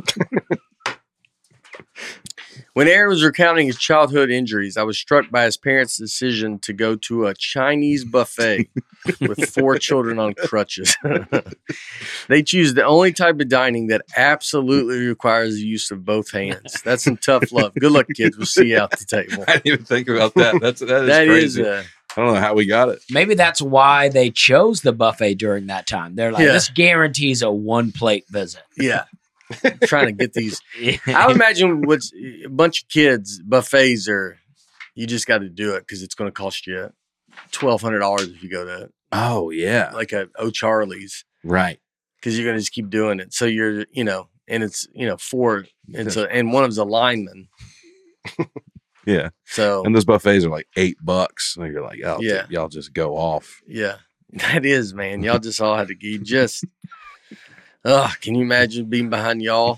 When Aaron was recounting his childhood injuries, I was struck by his parents' decision to go to a Chinese buffet with four children on crutches. They choose the only type of dining that absolutely requires the use of both hands. That's some tough love. Good luck, kids. We'll see you out the table. I didn't even think about that. That's that is That is, crazy. uh, I don't know how we got it. Maybe that's why they chose the buffet during that time. They're like, Yeah. this guarantees a one plate visit. yeah. Trying to get these. I would imagine what's a bunch of kids buffets are. You just got to do it because it's going to cost you twelve hundred dollars if you go to Oh yeah, like a O'Charlie's right. because you're going to just keep doing it. So you're, you know, and it's you know four, and so and one of them's a lineman. Yeah, So and those buffets are like eight bucks. And you're like, oh Yeah. yeah, y'all just go off. yeah, that is man. Y'all just all had to you just. Ugh, can you imagine being behind y'all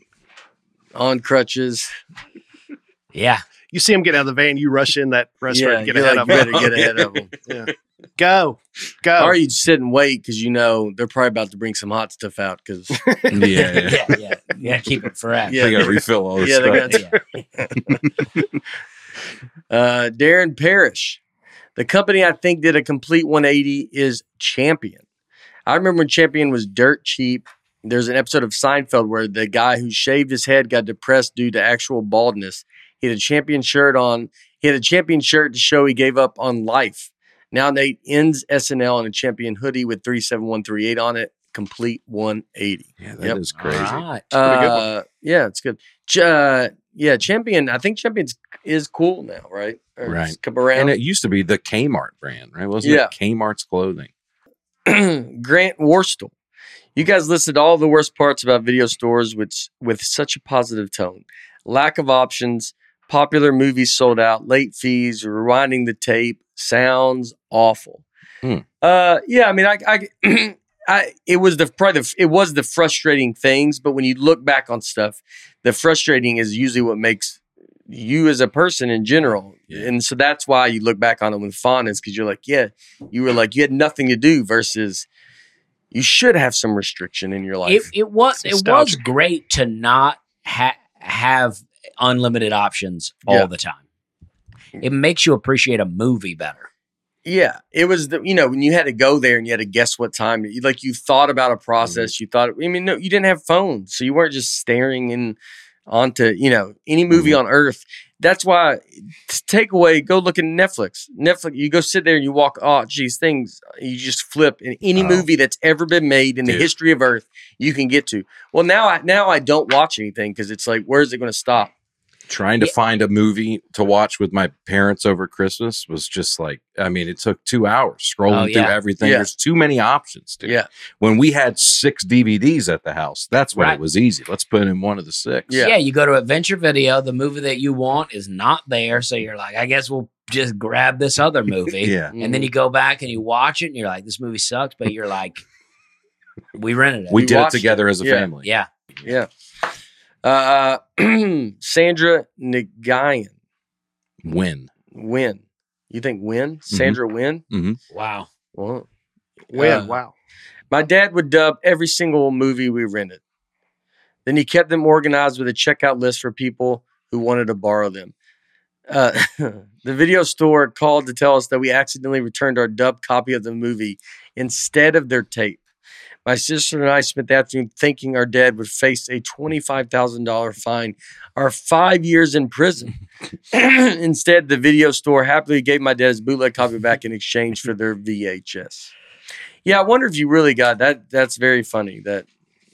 on crutches? Yeah. You see them get out of the van, you rush in that restaurant Yeah, and get you're ahead like, of them. better get ahead of them. Yeah. Go, go. Or you sit and wait because you know they're probably about to bring some hot stuff out because Yeah, yeah. Yeah. Yeah. Yeah. Keep it fresh. Yeah. They got to refill all this Yeah, they stuff. got- Yeah. uh, Darren Parrish, the company I think did a complete one eighty is Champion. I remember when Champion was dirt cheap. There's an episode of Seinfeld where the guy who shaved his head got depressed due to actual baldness. He had a Champion shirt on. He had a Champion shirt to show he gave up on life. Now Nate ends S N L in a Champion hoodie with three seven one three eight on it. Complete one eighty. Yeah, that is Yep. crazy. All right. pretty good one. Uh, yeah, it's good. Ch- Uh, yeah, Champion. I think Champions is cool now, right? Or Right. it's Come around. And it used to be the Kmart brand, right? Wasn't Yeah. it Kmart's clothing? Grant Worstel. You guys listed all the worst parts about video stores with, with such a positive tone. Lack of options, popular movies sold out, late fees, rewinding the tape. Sounds awful. Hmm. Uh, yeah, I mean, I, I, I, it was the probably the, it was the frustrating things, but when you look back on stuff, the frustrating is usually what makes you as a person in general. Yeah. And so that's why you look back on it with fondness because you're like, yeah, you were like, you had nothing to do versus you should have some restriction in your life. It, it was It's it was nostalgic. great to not ha- have unlimited options all Yeah. the time. It makes you appreciate a movie better. Yeah, it was the you know when you had to go there and you had to guess what time. You, like you thought about a process. You thought. I mean, no, you didn't have phones, so you weren't just staring in onto you know any movie on earth. That's why to take away. Go look at Netflix. Netflix. You go sit there and you walk. Oh, geez, things. You just flip in any Oh. movie that's ever been made in the Dude. history of Earth. You can get to. Well, now I now I don't watch anything because it's like, where's it going to stop? Trying to Yeah. find a movie to watch with my parents over Christmas was just like, I mean, it took two hours scrolling Oh, through yeah. everything. Yeah. There's too many options, dude. Yeah. When we had six D V Ds at the house, that's when Right. it was easy. Let's put in one of the six. Yeah. Yeah. You go to Adventure Video, the movie that you want is not there. So you're like, I guess we'll just grab this other movie. Yeah. And then you go back and you watch it and you're like, this movie sucks. But you're like, we rented it. We, We did it watched together it. as a Yeah. family. yeah. Yeah. Uh, Sandra Nagayan. Win. Win. You think win? Sandra win? Wow. Well, When? uh, Wow. My dad would dub every single movie we rented. Then he kept them organized with a checkout list for people who wanted to borrow them. Uh, the video store called to tell us that we accidentally returned our dubbed copy of the movie instead of their tape. My sister and I spent the afternoon thinking our dad would face a twenty-five thousand dollars fine or five years in prison. Instead, the video store happily gave my dad his bootleg copy back in exchange for their V H S. Yeah, I wonder if you really got that. That's very funny. That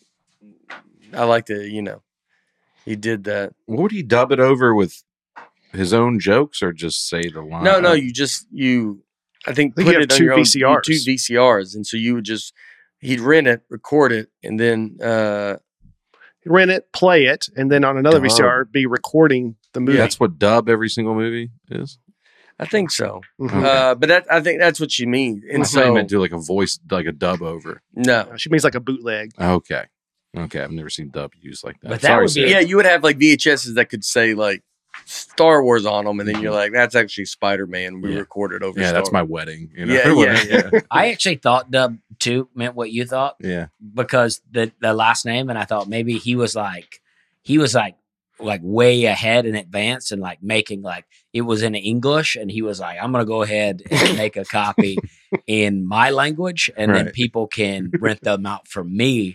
I like that, you know, he did that. Would he dub it over with his own jokes or just say the line? No, no, you just, you, I think, I think put you have it on two your own- V C Rs. two V C Rs. And so you would just, he'd rent it, record it, and then, uh, Rent it, play it, and then on another Oh. V C R, be recording the movie. That's what dub every single movie is. I think so. Mhm. Okay. Uh, but that, I think that's what you mean. And I thought you so, meant do like a voice, like a dub over. no. She means like a bootleg. Okay. Okay. I've never seen dub used like that. But that Sorry, would be- Sarah. Yeah, you would have like V H S's that could say like Star Wars on them, and then you're like, that's actually Spider Man. We Yeah. recorded over. Yeah, Star that's my wedding. You know? Yeah, yeah, yeah. I actually thought dub two meant what you thought yeah. because the, the last name. And I thought maybe he was like, he was like, like way ahead in advance and like making like it was in English. And he was like, I'm going to go ahead and make a copy in my language. And then Right. people can rent them out from me.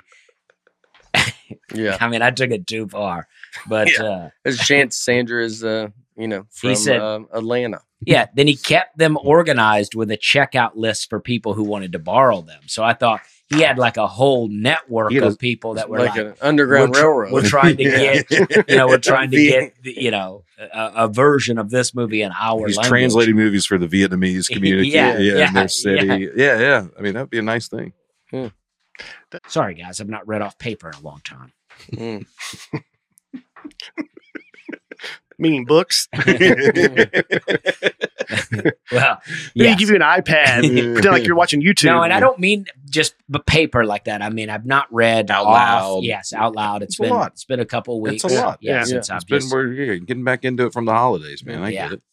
Yeah, I mean, I took it too far, but Yeah. uh, there's a chance Sandra is, uh, you know, from He said- uh, Atlanta. yeah, then he kept them organized with a checkout list for people who wanted to borrow them. So I thought he had like a whole network He had of a- people that were Like like, an underground we're, tr- railroad. we're trying to Yeah. get, you know, we're trying to V- get, you know, a, a version of this movie in our He's language. translating movies for the Vietnamese community. Yeah, yeah, yeah, in their city. yeah. Yeah. yeah, I mean, that'd be a nice thing. Sorry, guys, I've not read off paper in a long time. Mm. Meaning books. Well, Maybe yes. give you an iPad, pretend like you're watching YouTube. No, and I don't mean just b- paper like that. I mean, I've not read Out off- loud. Yes, out loud. It's It's a been lot. it's been a couple weeks. It's a lot. Yeah, Yeah. since It's I've been just, we're yeah, getting back into it from the holidays, man. I Yeah. get it.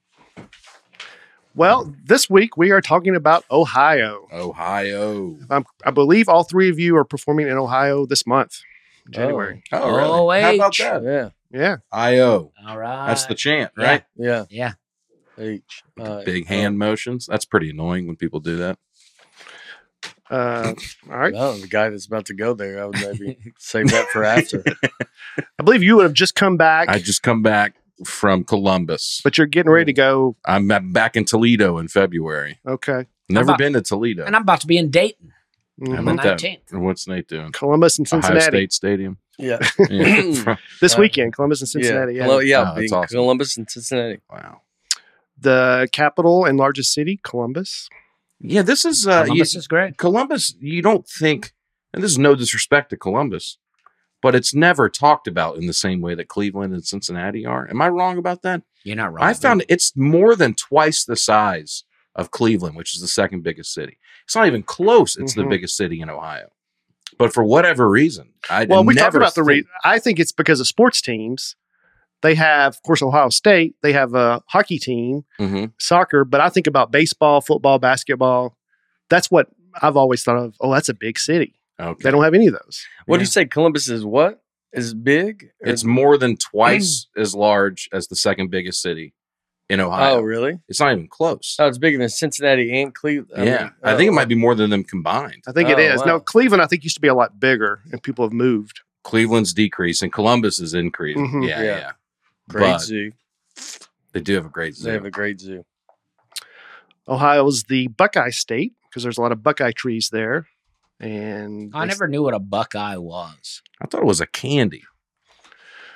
Well, this week we are talking about Ohio. Ohio. Um, I believe all three of you are performing in Ohio this month, January. Oh, really? Oh, How about H. that? Yeah, Yeah. I O. all right. That's the chant, Yeah. right? yeah. Yeah. H. Uh, Big hand motions. That's pretty annoying when people do that. Uh, all right. Well, the guy that's about to go there, I would maybe save that for after. I believe you would have just come back, I just come back from Columbus. but you're getting ready to go. I'm I'm back in Toledo in February. Okay. Never about- been to Toledo. And I'm about to be in Dayton Mhm. How on the about that? nineteenth. What's Nate doing? Columbus and Ohio Cincinnati State Stadium. Yeah. Yeah. From- this Uh, weekend. Columbus and Cincinnati. Yeah, Yeah. Col- yeah, Oh, that's being awesome. Columbus and Cincinnati. wow. The capital and largest city, Columbus. Yeah, this is uh, you- Columbus is great. Columbus. You don't think, and this is no disrespect to Columbus, but it's never talked about in the same way that Cleveland and Cincinnati are. Am I wrong about that? You're not wrong. I found it's more than twice the size of Cleveland, which is the second biggest city. It's not even close. It's the Mhm. biggest city in Ohio. But for whatever reason, I Well, we talked never about the. Re- think- I think it's because of sports teams. They have, of course, Ohio State. They have a hockey team, Mhm. soccer. But I think about baseball, football, basketball. That's what I've always thought of. Oh, that's a big city. Okay. They don't have any of those. What do Yeah. you say? Columbus is what? Is big? Or- It's more than twice as large as the second biggest city in Ohio. oh, really? It's not even close. Oh, it's bigger than Cincinnati and Cleveland. yeah, I think it might be more than them combined. I think it Oh, is. wow. No, Cleveland, I think, used to be a lot bigger, and people have moved. Cleveland's decreased and Columbus is increasing. Mhm. Yeah, Yeah. yeah, Great But zoo. They do have a great They have zoo. a great zoo. Ohio's the Buckeye state because there's a lot of Buckeye trees there. And I they- never knew what a Buckeye was. I thought it was a candy.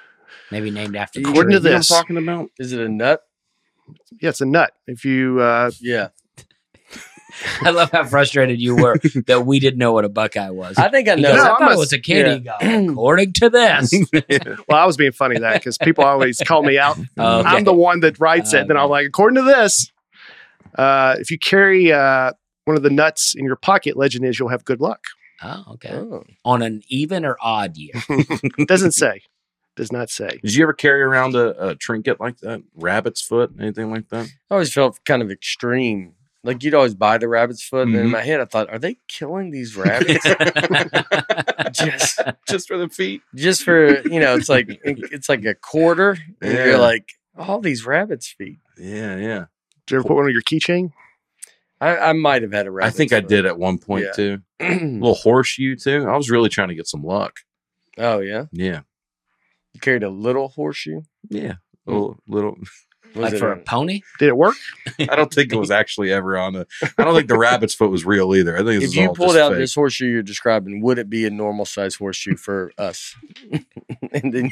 Maybe named after the According to tree. You know what I'm this. talking about? Is it a nut? Yeah, it's a nut. If you uh, Yeah. I love how frustrated you were that we didn't know what a Buckeye was. I think I He know. goes, No, I I'm thought a- it was a candy guy. According to this. well, I was being funny that because people always call me out. Oh, okay. I'm the one that writes it. Then I'm Okay. like, according to this, uh, if you carry uh, one of the nuts in your pocket, legend is you'll have good luck. Oh, okay. Oh. On an even or odd year. It doesn't say. Does not say. Did you ever carry around a, a trinket like that? Rabbit's foot? Anything like that? I always felt kind of extreme. Like you'd always buy the rabbit's foot, and in Mhm. my head I thought, are they killing these rabbits just Just for the feet? just for you know? It's like it's like a quarter, and Yeah. you're like, all these rabbits' feet. Yeah, yeah. Did you ever put one on your keychain? I, I might have had a I rabbit. think I did at one point Yeah. too. A little horseshoe too. I was really trying to get some luck. Oh yeah, Yeah. you carried a little horseshoe. Yeah. A little, little Was Like it for a- a pony? Did it work? I don't think it was actually ever on a I don't think the rabbit's foot was real either. I think this if is you all pulled just out fake. this horseshoe you're describing, would it be a normal size horseshoe for us? and then,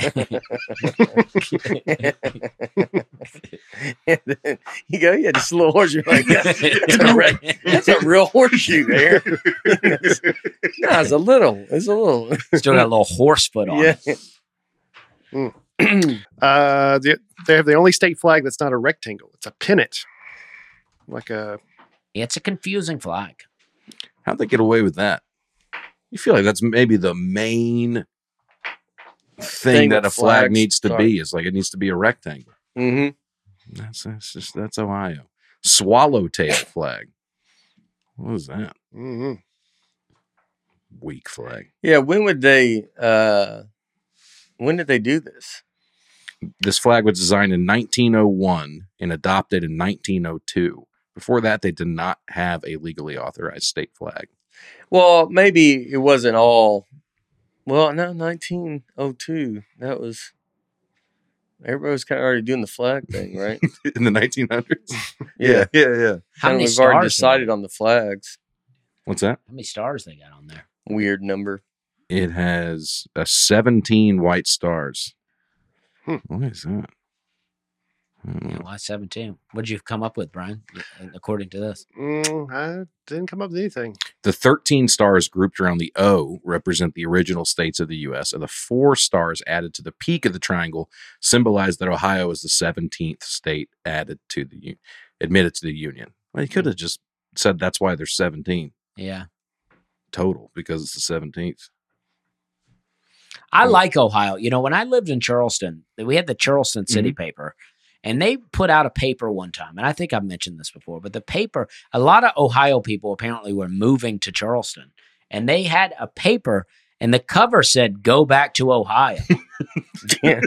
and then you go, yeah, just a little horseshoe like that. That's a, re- that's a real horseshoe there. no, it's a little. It's a little. Still got a little horse foot on Yeah. it. Uh, the, they have the only state flag that's not a rectangle. It's a pennant, like a. It's a confusing flag. How'd they get away with that? You feel like that's maybe the main thing, Thing that with a flag flags needs to are- be. Is like it needs to be a rectangle. hmm That's that's just that's Ohio. Swallowtail flag. What was that? Mhm. Weak flag. Yeah. When would they? Uh, when did they do this? This flag was designed in nineteen oh one and adopted in nineteen oh two. Before that, they did not have a legally authorized state flag. Well, maybe it wasn't all. Well, no, nineteen oh two. That was. Everybody was kind of already doing the flag thing, right? In the nineteen hundreds? Yeah. yeah, yeah. How Kinda many we've already stars? decided on the flags. What's that? How many stars they got on there? Weird number. It has a seventeen white stars. Hmm. What is that? I don't know. Yeah, why seventeen? What did you come up with, Brian? According to this, Mm, I didn't come up with anything. The thirteen stars grouped around the O represent the original states of the U S, and the four stars added to the peak of the triangle symbolize that Ohio is the seventeenth state added to the u- admitted to the Union. Well, you could have just said that's why there's seventeen yeah, total, because it's the seventeenth. I Hmm. like Ohio. You know, when I lived in Charleston, we had the Charleston City paper, and they put out a paper one time, and I think I've mentioned this before, but the paper, a lot of Ohio people apparently were moving to Charleston, and they had a paper, and the cover said, "Go back to Ohio." Yeah.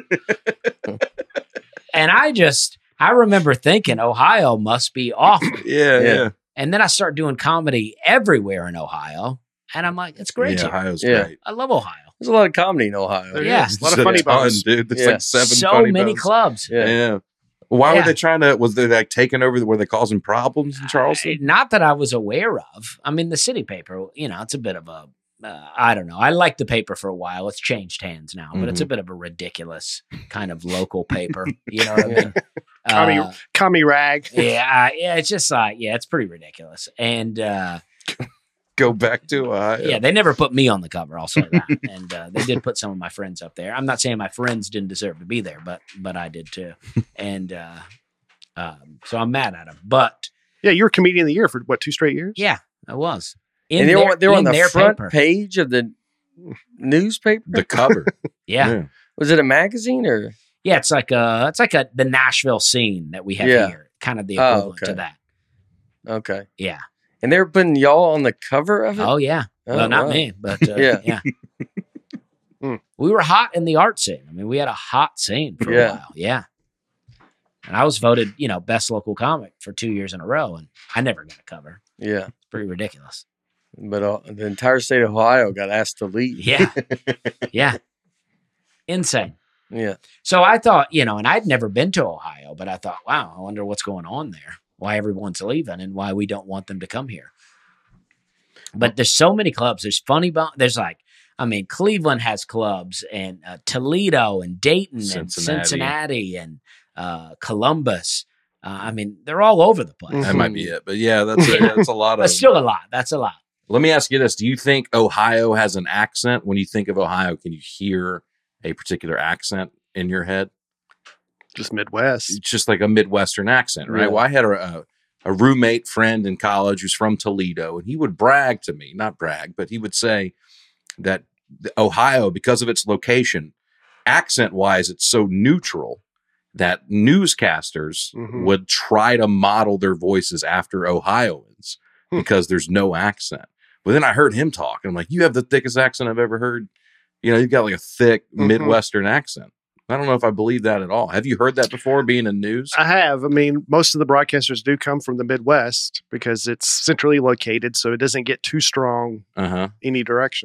And I just, I remember thinking, Ohio must be awful. Yeah, Yeah. yeah. And then I start doing comedy everywhere in Ohio, and I'm like, it's great Yeah, here. Ohio's Yeah. great. I love Ohio. There's a lot of comedy in Ohio. There Yeah. is. A lot of There's funny ton, bones. dude. There's Yeah. like seven So funny many bones. clubs. Yeah. Yeah. Why Yeah. were they trying to? Was they like taking over? Were they causing problems in I- Charleston? not that I was aware of. I mean, the city paper, you know, it's a bit of a, uh, I don't know. I liked the paper for a while. It's changed hands now, but it's a bit of a ridiculous kind of local paper. You know what I mean? Commie- Uh, Commie rag. yeah, I- yeah. It's just like, yeah, it's pretty ridiculous. And uh, Go back to Ohio. yeah, they never put me on the cover. I'll say that. And uh, they did put some of my friends up there. I'm not saying my friends didn't deserve to be there, but but I did too. And uh, um, so I'm mad at them. But Yeah, you were comedian of the year for what, two straight years? yeah, I was. And they their- were, they were on in the their front paper. page of the newspaper. The cover. Yeah. Was it a magazine or? Yeah, it's like a it's like a the Nashville scene that we have Yeah. here, kind of the Oh, equivalent to okay. that. Okay. Yeah. And they were putting y'all on the cover of it. Oh yeah. Oh, well, not wow. me, but uh, Yeah. yeah. Hmm. We were hot in the art scene. I mean, we had a hot scene for Yeah. a while. Yeah. And I was voted, you know, best local comic for two years in a row, and I never got a cover. Yeah. It's pretty ridiculous. But uh, the entire state of Ohio got asked to leave. Yeah. Yeah. Insane. Yeah. So I thought, you know, and I'd never been to Ohio, but I thought, wow, I wonder what's going on there, why everyone's leaving and why we don't want them to come here. But there's so many clubs. There's funny, Bone. There's like, I mean, Cleveland has clubs, and uh, Toledo, and Dayton, Cincinnati. and Cincinnati, and uh, Columbus. Uh, I mean, they're all over the place. That might be it. But yeah, that's a, that's a lot of. That's still a lot. That's a lot. Let me ask you this: do you think Ohio has an accent? When you think of Ohio, can you hear a particular accent in your head? Just Midwest. It's just like a Midwestern accent, right? Yeah. Well, I had a, a roommate friend in college who's from Toledo, and he would brag to me, not brag, but he would say that Ohio, because of its location, accent wise, it's so neutral that newscasters Mhm. would try to model their voices after Ohioans Hmm. because there's no accent. But then I heard him talk, and I'm like, you have the thickest accent I've ever heard. You know, you've got like a thick Mhm. Midwestern accent. I don't know if I believe that at all. Have you heard that before being in news? I have. I mean, most of the broadcasters do come from the Midwest because it's centrally located, so it doesn't get too strong Uh huh. any direction.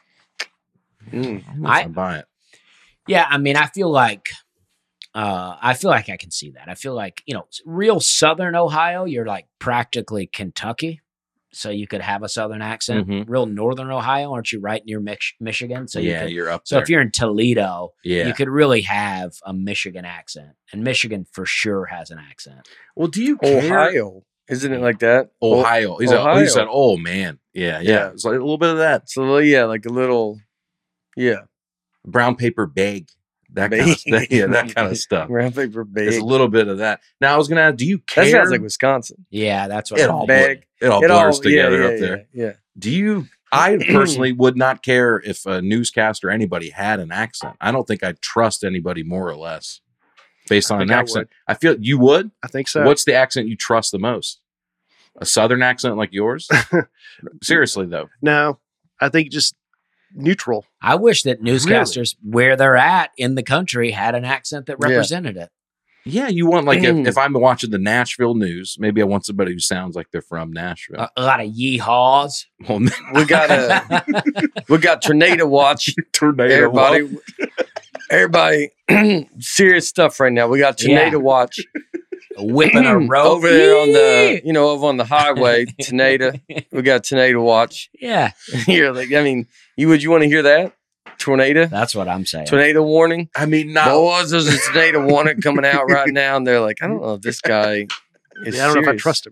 Mm. I- I buy it. Yeah, I mean, I feel like uh, I feel like I can see that. I feel like, you know, real Southern Ohio, you're like practically Kentucky, so you could have a Southern accent. Mhm. Real Northern Ohio, aren't you right near Mich- Michigan? So you yeah, could, you're up so there. if you're in Toledo, yeah. you could really have a Michigan accent, and Michigan for sure has an accent. well, do you care? Ohio, isn't it like that? Ohio. He's a, Ohio. he said, "Oh man, yeah, yeah." Yeah. It's like a little bit of that So yeah, like a little, yeah, brown paper bag, that kind of stuff. Yeah, that kind of stuff. brown paper bag. There's a little bit of that. Now, I was gonna ask, do you care? That sounds like Wisconsin. Yeah, that's what it I'm all thinking. bag. blur- it all It all- blurs together yeah, up yeah, there. Yeah, yeah. Do you? I personally would not care if a newscaster or anybody had an accent. I don't think I'd trust anybody more or less based I on an think I accent. I feel you would. I think so. What's the accent you trust the most? A Southern accent like yours? Seriously though. No, I think just neutral. I wish that newscasters where they're at in the country had an accent that Yeah. represented it. Yeah, you want like if, Mm. if I'm watching the Nashville news, maybe I want somebody who sounds like they're from Nashville. A, a lot of yeehaws. Well, We got a we got tornado watch. tornado. Everybody, everybody, serious stuff right now. We got tornado Yeah. watch Whipping a rope over there on the, you know, over on the highway. Tornado. We got tornado watch. Yeah, You're like, I mean, you would you want to hear that? Tornado, that's what I'm saying. tornado warning. I mean, not Boys, there's a tornado warning coming out right now, and they're like, I don't know if this guy is. Yeah, I don't know if I serious. trust him.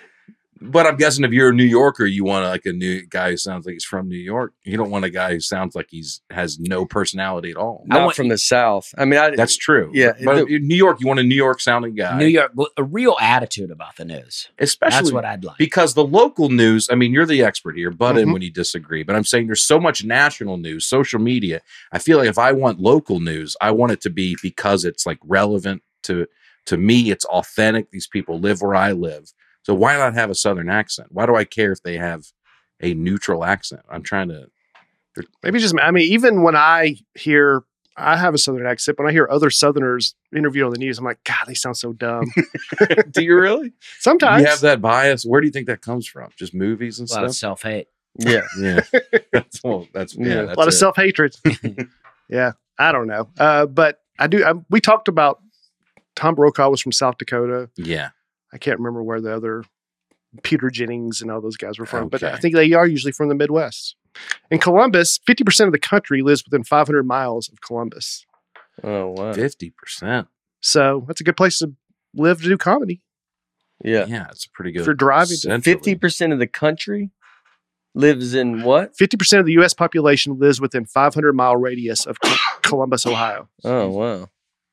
but I'm guessing if you're a New Yorker, you want like a new guy who sounds like he's from New York. You don't want a guy who sounds like he's has no personality at all. I Not want- from the South. I mean, I, That's true. Yeah, But the- in New York, you want a New York sounding guy. New York, well, a real attitude about the news. especially That's what I'd like. because the local news, I mean, you're the expert here, butt in Mhm. when you disagree, but I'm saying there's so much national news, social media. I feel like if I want local news, I want it to be because it's like relevant to to me, it's authentic. These people live where I live. So why not have a Southern accent? Why do I care if they have a neutral accent? I'm trying to Maybe just, I mean, even when I hear, I have a Southern accent, when I hear other Southerners interviewed on the news, I'm like, God, they sound so dumb. Do you really? Sometimes. You have that bias? Where do you think that comes from? Just movies and a lot of stuff? self hate. yeah. Yeah. that's well, that's yeah, Yeah. that's a lot of it. self hatred. Yeah, I don't know. Uh, but I do, I, we talked about Tom Brokaw was from South Dakota. Yeah. I can't remember where the other Peter Jennings and all those guys were from, but Okay. I think they are usually from the Midwest. In Columbus, fifty percent of the country lives within five hundred miles of Columbus. Oh wow. fifty percent. So that's a good place to live to do comedy. Yeah. Yeah, it's a pretty good. If you're driving to centrally. Fifty percent of the country lives in what? fifty percent of the U S population lives within five hundred mile radius of Col- Columbus, Ohio. Oh wow.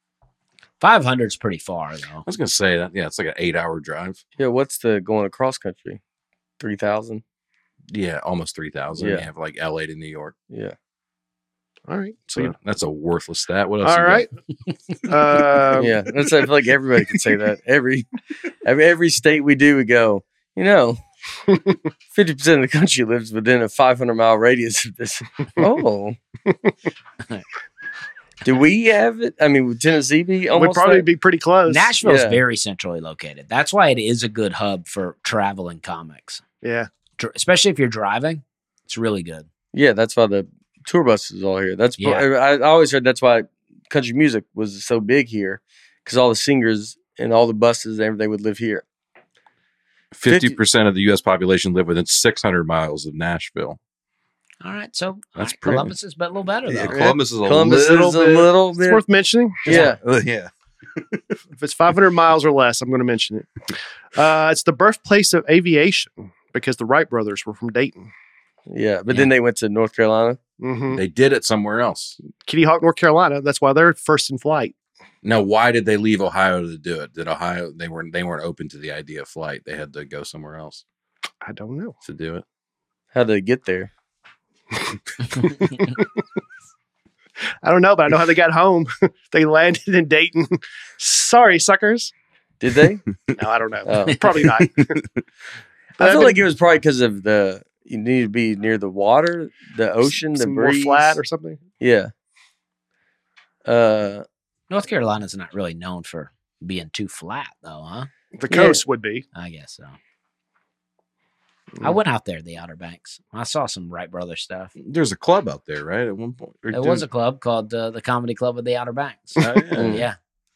five hundred is pretty far, though. I was gonna say that. Yeah, it's like an eight-hour drive. Yeah. What's the going across country? Three thousand. Yeah, almost three thousand. Yeah. You have like L A to New York. Yeah. All right. So that's a worthless stat. What else? All you right. Um, yeah. That's. I feel like everybody can say that. Every, every every state we do, we go. You know, fifty percent of the country lives within a five hundred mile radius of this. Oh. Do we have it? I mean, would Tennessee be Would almost probably there? be pretty close. Nashville's Yeah. very centrally located. That's why it is a good hub for traveling comics, Yeah. Dr- especially if you're driving. It's really good. Yeah, that's why the tour bus is all here. That's Yeah. I, I always heard that's why country music was so big here because all the singers and all the buses and everything would live here. Fifty percent of the U S population live within six hundred miles of Nashville. All right, so all That's right, pretty. Columbus is a little better Yeah, though. Columbus is a Columbus little is a bit. little It's bit. worth mentioning. Yeah. Uh, yeah. If it's five hundred miles or less, I'm going to mention it. Uh, it's the birthplace of aviation because the Wright brothers were from Dayton. Yeah. But then they went to North Carolina. Mm-hmm. They did it somewhere else. Kitty Hawk, North Carolina. That's why they're first in flight. Now, why did they leave Ohio to do it? Did Ohio they weren't they weren't open to the idea of flight? They had to go somewhere else I don't know. to do it. How did they get there? I don't know, but I know how they got home. They landed in Dayton. Sorry, suckers. Did they? No, I don't know. Oh. Probably not. I feel like it was probably because of the you need to be near the water, the ocean, the some more breeze. flat or something. Yeah. Uh, North Carolina's not really known for being too flat, though, huh? The Yeah. coast would be. I guess so. I went out there, the Outer Banks. I saw some Wright Brothers stuff. There's a club out there, right? At one point, Or There did- was a club called uh, the Comedy Club of the Outer Banks. Oh, yeah. yeah,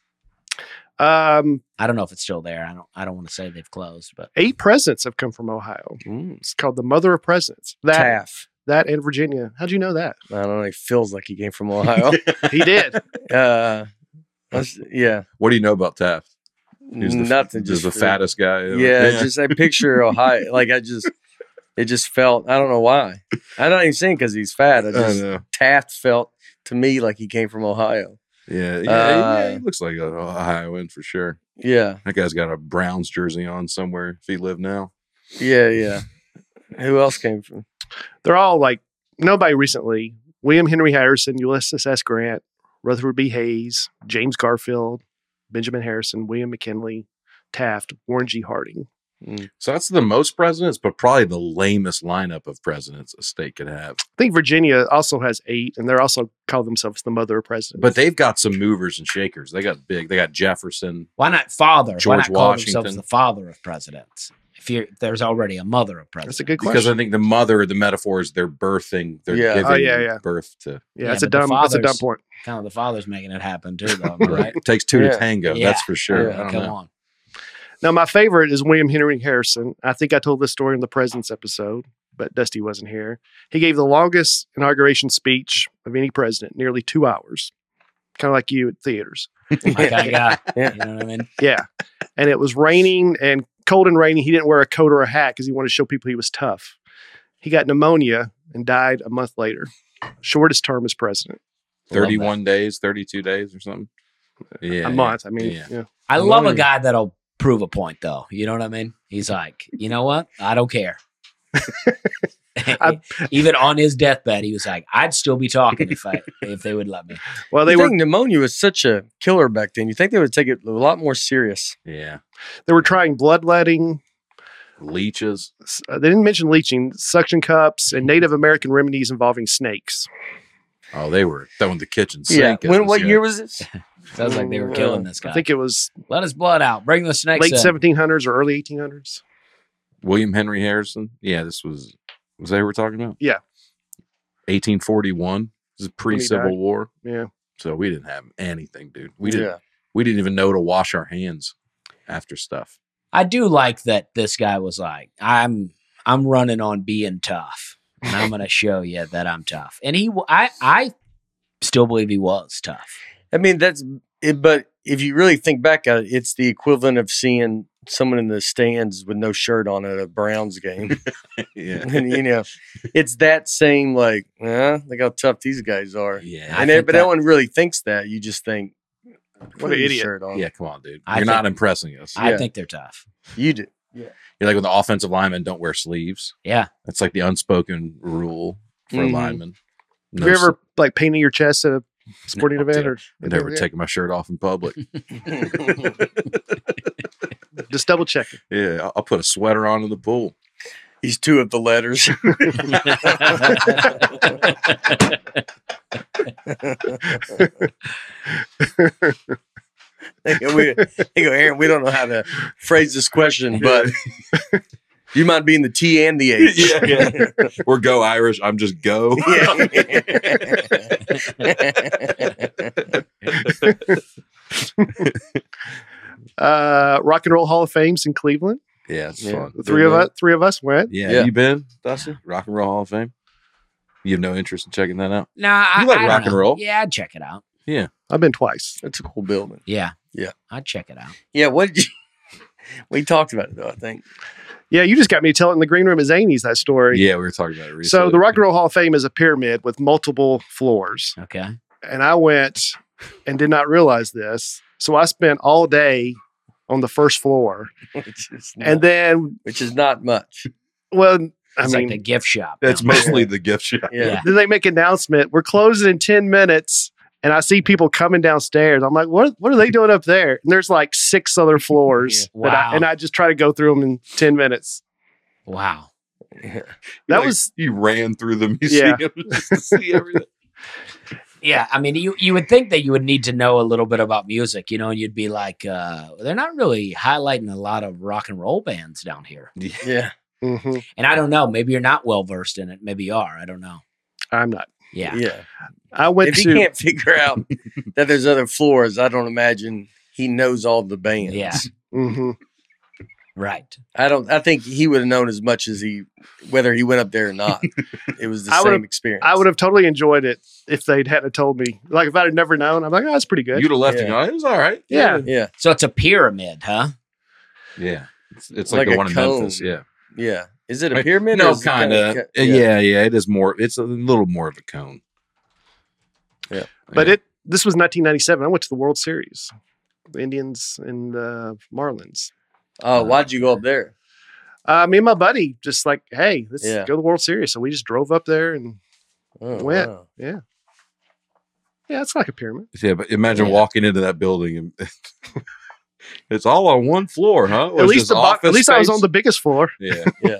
Um, I don't know if it's still there. I don't. I don't want to say they've closed, but eight presidents have come from Ohio. mm, It's called the Mother of Presidents. That Taft. that and Virginia. How'd you know that? I don't know. He feels like he came from Ohio. He did. uh, that's- yeah. What do you know about Taft? He's the, Nothing. Just Just the fattest guy. ever. Yeah, just I picture Ohio. Like I just, it just felt. I don't know why. I'm not even saying because he's fat. I I just know. Taft felt to me like he came from Ohio. Yeah, yeah, Uh, yeah. He looks like an Ohioan for sure. Yeah, That guy's got a Browns jersey on somewhere. If he lived now, yeah, yeah. Who else came from? They're all like nobody recently. William Henry Harrison, Ulysses S. Grant, Rutherford B. Hayes, James Garfield, Benjamin Harrison, William McKinley, Taft, Warren G. Harding. so that's the most presidents, but probably the lamest lineup of presidents a state could have. I think Virginia also has eight, and they're also call themselves the Mother of Presidents. But they've got some movers and shakers. They got big. They got Jefferson. why not father? why George not call Washington. themselves the father of presidents? If, you're, if there's already a mother of presidents, that's a good question. Because I think the mother, the metaphor is they're birthing, they're Yeah. giving Oh, yeah, yeah. birth to. yeah, Yeah, that's a but the dumb. That's a dumb fathers- point. kind of the father's making it happen too, though. am I Right? It takes two Yeah. to tango. Yeah. That's for sure. Yeah, I don't Come know. on. Now, my favorite is William Henry Harrison. I think I told this story in the President's episode, but Dusty wasn't here. He gave the longest inauguration speech of any president, nearly two hours, kind of like you at theaters. My kind of guy. Yeah. You know what I mean? Yeah. And it was raining and cold and rainy. He didn't wear a coat or a hat because he wanted to show people he was tough. He got pneumonia and died a month later. Shortest term as president. thirty-one days, thirty-two days or something. Yeah. A month. I mean, Yeah. yeah. I I'm love a wondering- guy that'll prove a point, though. You know what I mean? He's like, you know what? I don't care. I- Even on his deathbed, he was like, I'd still be talking if I if they would let me. Well, They they were think pneumonia was such a killer back then. You think they would take it a lot more serious? Yeah. they were trying bloodletting. Leeches. Uh, they didn't mention leeching, suction cups, and Native American remedies involving snakes. Oh, they were throwing the kitchen Yeah. sink. at When? this What guy. year was this? Sounds like they were killing this guy. I think it was Let his blood out. Bring the snakes late in. seventeen hundreds or early eighteen hundreds. William Henry Harrison. Yeah, this was was that who we're talking about? Yeah. eighteen forty-one. This is pre-Civil died. War. Yeah. So we didn't have anything, dude. We didn't Yeah. we didn't even know to wash our hands after stuff. I do like that this guy was like, I'm I'm running on being tough. And I'm going to show you that I'm tough. And he, w- I, I still believe he was tough. I mean, that's it. But if you really think back at it, it's the equivalent of seeing someone in the stands with no shirt on at a Browns game. Yeah. And, you know, it's that same, like, eh, look how tough these guys are. Yeah. I And think it, but that- no one really thinks that. You just think, What put an your idiot. shirt on. Yeah, come on, dude. I You're think- not impressing us. I Yeah. think they're tough. You do. You're like when the offensive linemen don't wear sleeves. Yeah. That's like the unspoken rule for Mhm. linemen. No Have you s- ever like painted your chest at a sporting No, event dude. or I've never Yeah. taken my shirt off in public. Just double checking. Yeah, I'll- I'll put a sweater on in the pool. He's two of the letters. They go, we, they go, Aaron, we don't know how to phrase this question, but do you mind being the T and the H? Yeah, yeah. Or go Irish. I'm just go. Uh, Rock and Roll Hall of Fame's in Cleveland. Yeah, it's Yeah. fun. The three of us, three of us went. Yeah, Yeah. you been, Dusty? Rock and Roll Hall of Fame? You have no interest in checking that out? Nah, I, You like I don't rock and know. roll? Yeah, I'd check it out. I've been twice. That's a cool building. Yeah. Yeah. I'd check it out. Yeah. What did you? We talked about it though. I think. Yeah, you just got me to tell it in the green room at Zany's, that story. Yeah, we were talking about it recently. So the Rock and Roll Hall of Fame is a pyramid with multiple floors. Okay. And I went and did not realize this. So I spent all day on the first floor. Which is not, And then, which is not much. well, I It's mean, like the gift shop. That's down there. mostly the gift shop. Yeah. Yeah. then they make an announcement. We're closing in ten minutes. And I see people coming downstairs. I'm like, what, what are they doing up there? And there's like six other floors. Yeah. that I- Wow. and I just try to go through them in ten minutes. Wow. Yeah. That Like, was, you ran through the museum just to see everything. Yeah, I mean, you you would think that you would need to know a little bit about music, you know, and you'd be like, uh, they're not really highlighting a lot of rock and roll bands down here. Yeah. mhm. And I don't know, maybe you're not well versed in it. Maybe you are. I don't know. I'm not. Yeah. Yeah. I went If he to, can't figure out that there's other floors, I don't imagine he knows all the bands. Yeah. mhm. Right. I don't. I think he would have known as much as he, whether he went up there or not. It was the I same would've- experience. I would have totally enjoyed it if they'd hadn't told me. Like if I'd have never known, I'm like, oh, that's pretty good. You'd have left Yeah. and gone, it was all right. Yeah. Yeah. So it's a pyramid, huh? Yeah. It's, it's like, Like the a one in cone. Memphis. Yeah. Yeah. Is it a Right. pyramid? or No, is it kind of. kinda- Yeah. yeah, It is more. It's a little more of a cone. Yeah. But it this was nineteen ninety-seven. I went to the World Series, the Indians and the Marlins. Oh, why'd you go up there? Uh, me and my buddy just like, hey, let's Yeah. go to the World Series. So we just drove up there, and Oh, Went. wow. yeah, it's like a pyramid. Yeah, but imagine Yeah. walking into that building and it's all on one floor, huh? At Was least this the bo- office at least I was space? on the biggest floor. Yeah. Yeah.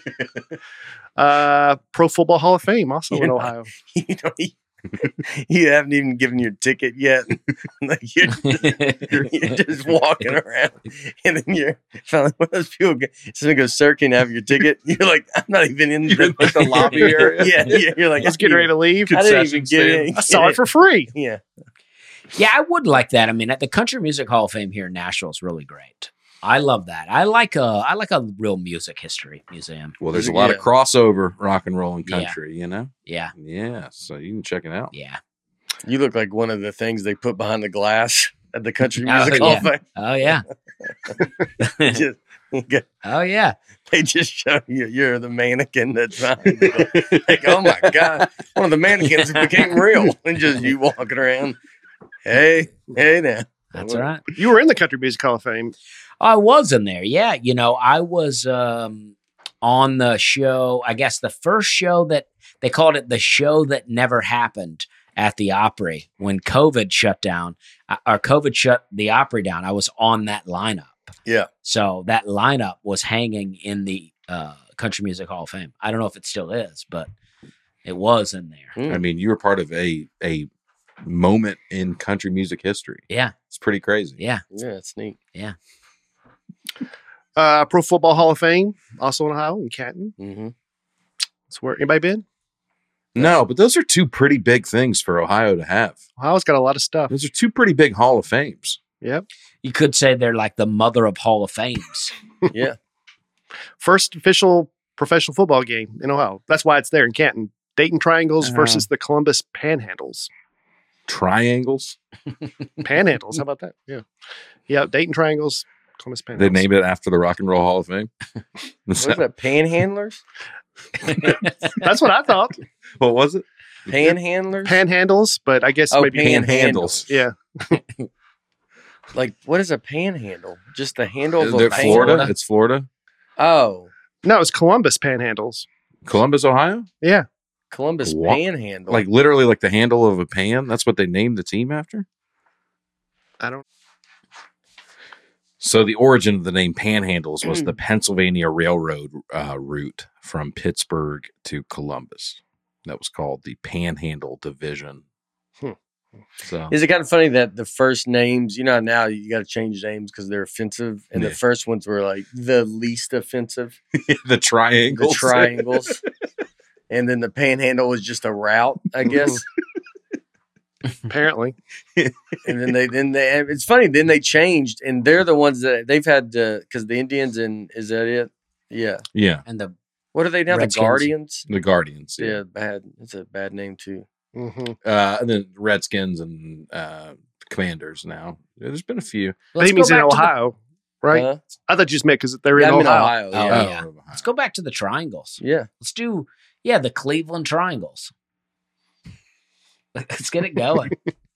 Uh, Pro Football Hall of Fame, also in You're not- Ohio. you know, you, you haven't even given your ticket yet. Like you're, you're, you're just walking around, and then you're finally one of those people. Go, someone goes, "Sir, can I have your ticket?" You're like, "I'm not even in You're in, like, the lobby area. yeah, yeah. You're like, Just getting ready to leave. I didn't even concession get stand. in. I saw it for free. Yeah. Yeah, I would like that. I mean, at the Country Music Hall of Fame here in Nashville is really great. I love that. I like a I like a real music history museum. Well, there's a lot Yeah. of crossover rock and roll and Yeah. country, you know? Yeah, Yeah. So you can check it out. yeah. You look like one of the things they put behind the glass at the Country Oh, Music Hall of Fame. Oh yeah. Just- Oh yeah. they just show you you're the mannequin that's behind the like, oh my God, one of the mannequins became real, and just you walking around. Hey, hey now. That's all right. You were in the Country Music Hall of Fame. I was in there. Yeah. You know, I was um, on the show, I guess the first show that they called it the show that never happened at the Opry when COVID shut down, uh, or COVID shut the Opry down. I was on that lineup. Yeah. So that lineup was hanging in the uh, Country Music Hall of Fame. I don't know if it still is, but it was in there. Mm. I mean, you were part of a a moment in country music history. Yeah. It's pretty crazy. Yeah. Yeah, it's neat. Uh, Pro Football Hall of Fame, also in Ohio, in Canton. Mm-hmm. That's where anybody been? No, but those are two pretty big things for Ohio to have. Ohio's got a lot of stuff. Those are two pretty big Hall of Fames. Yep. You could say they're like the mother of Hall of Fames. Yeah. First official professional football game in Ohio. That's why it's there in Canton. Dayton Triangles Uh-huh. versus the Columbus Panhandles. Triangles. Panhandles. How about that? Yeah. Yeah. Dayton Triangles, Columbus Panhandles. They named it after the Rock and Roll Hall of Fame. What's that? Panhandlers? That's what I thought. What was it? Panhandlers? Panhandles, but I guess Oh, maybe Panhandles. Yeah. Like, what is a panhandle? Just the handle of a They're pan? Florida. It's Florida. Oh, No, it's Columbus Panhandles. Columbus, Ohio? Yeah. Columbus What? Panhandle. Like literally like the handle of a pan. That's what they named the team after. I don't. So the origin of the name Panhandles was the Pennsylvania Railroad uh, route from Pittsburgh to Columbus. That was called the Panhandle Division. Hmm. So Is it kind of funny that the first names, you know, now you got to change names because they're offensive, and Yeah. the first ones were like the least offensive, the the triangles. triangles, and then the panhandle was just a route, I guess. Apparently. And then they, then they, it's funny. Then they changed, and they're the ones that they've had because the Indians and is that it? Yeah. Yeah. And the What are they now? Redskins. The Guardians. The Guardians. Yeah, Yeah. bad. It's a bad name too. hmm Uh, and then Redskins and uh, Commanders now. Yeah, there's been a few. I Let's think go he's in back to the- Ohio, right? Huh? I thought you just meant because they're Yeah, in I'm in Ohio. Ohio. Oh, yeah. yeah. Oh, Let's go back to the triangles. Yeah. Let's do, yeah, the Cleveland Triangles. Let's get it going.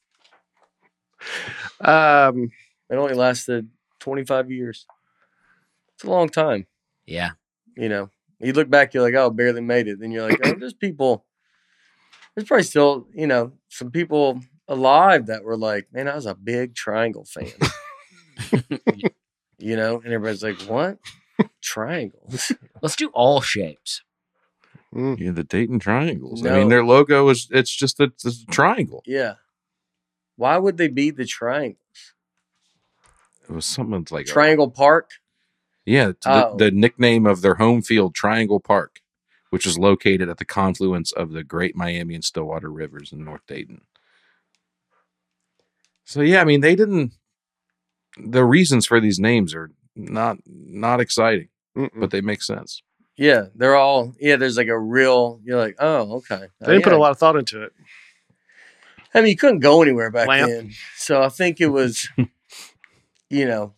Um, It only lasted twenty-five years. It's a long time. Yeah. You know, you look back, you're like, oh, barely made it. Then you're like, oh, there's people, there's probably still, you know, some people alive that were like, man, I was a big Triangle fan. You know, and everybody's like, what? Triangles? Let's do all shapes. mm. Yeah, the Dayton Triangles. I No. mean, their logo is it's just a, it's a triangle. Yeah. Why would they be the Triangles? It was something like a- Triangle Park? yeah, it's Oh. the, the nickname of their home field, Triangle Park, which is located at the confluence of the Great Miami and Stillwater Rivers in North Dayton. So yeah, I mean, they didn't. The reasons for these names are not not exciting, Mm-mm. but they make sense. Yeah, they're all, yeah, there's like a real, you're like, oh, okay. They didn't put a lot of thought into it. I mean, you couldn't go anywhere back Lamp. then. So I think it was, you know,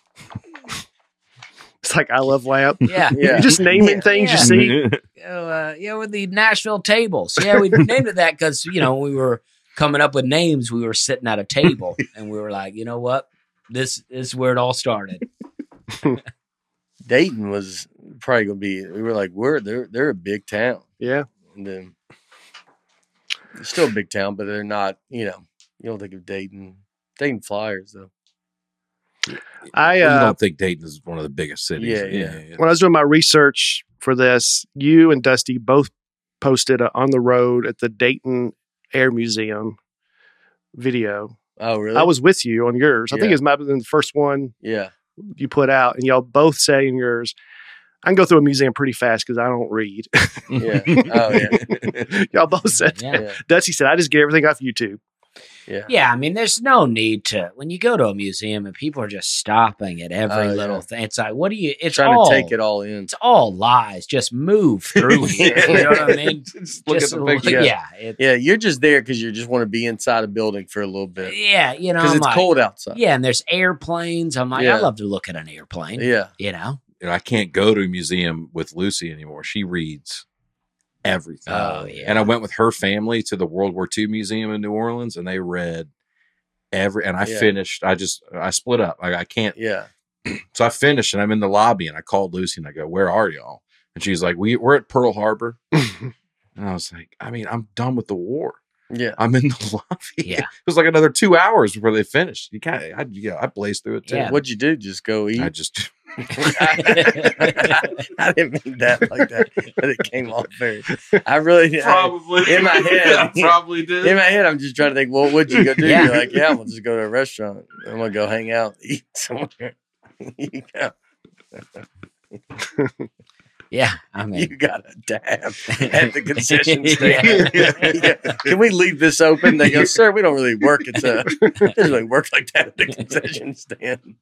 It's like I love Lamp. Yeah. yeah. You're just naming Yeah. things Yeah. you see. Uh, yeah, with the Nashville tables. Yeah, we named it that because, you know, we were coming up with names. We were sitting at a table and we were like, you know what? This, this is where it all started. Dayton was probably going to be, we were like, we're, they're, they're a big town. Yeah. And then it's still a big town, but they're not, you know, you don't think of Dayton, Dayton Flyers though. I you uh, don't think Dayton is one of the biggest cities? Yeah, yeah. when I was doing my research for this, you and Dusty both posted a on the road at the Dayton Air Museum video. Oh, really? I was with you on yours. I think Yeah. it might have been the first one yeah. you put out, and y'all both say in yours, I can go through a museum pretty fast because I don't read. Yeah. Oh, yeah. Y'all both said that. Yeah. Yeah. Dusty said, I just get everything off YouTube. Yeah. Yeah, I mean, there's no need to when you go to a museum and people are just stopping at every Oh, little yeah. thing. It's like, what do you? It's Trying all, to take it all in. It's all lies. Just move through here. You know what I mean? Just look Just at the look- picture. Yeah, it- Yeah. You're just there because you just want to be inside a building for a little bit yeah. You know, because I'm it's like, cold outside. yeah, and there's airplanes. I'm like, Yeah. I love to look at an airplane. Yeah. You know, You know, I can't go to a museum with Lucy anymore. She reads everything. Oh, yeah. And I went with her family to the World War Two Museum in New Orleans, and they read every. And I Yeah. finished. I just I split up. I, I can't. Yeah. So I finished, and I'm in the lobby, and I called Lucy, and I go, "Where are y'all?" And she's like, "We we're at Pearl Harbor." And I was like, "I mean, I'm done with the war. Yeah. I'm in the lobby." Yeah. It was like another two hours before they finished. You can't. I yeah, I blazed through it too. Yeah. What'd you do? Just go eat? I just. I didn't mean that like that, but it came off very. I really Probably in my head. I probably did. in my head. I'm just trying to think. Well, what'd you go do? Yeah. You're like, yeah, I'm gonna just go to a restaurant. I'm gonna go hang out, eat somewhere. you, got, yeah. I mean, you got a dab at the concession stand. Yeah. Can we leave this open? They go, sir. We don't really work. It's a it doesn't really work like that at the concession stand.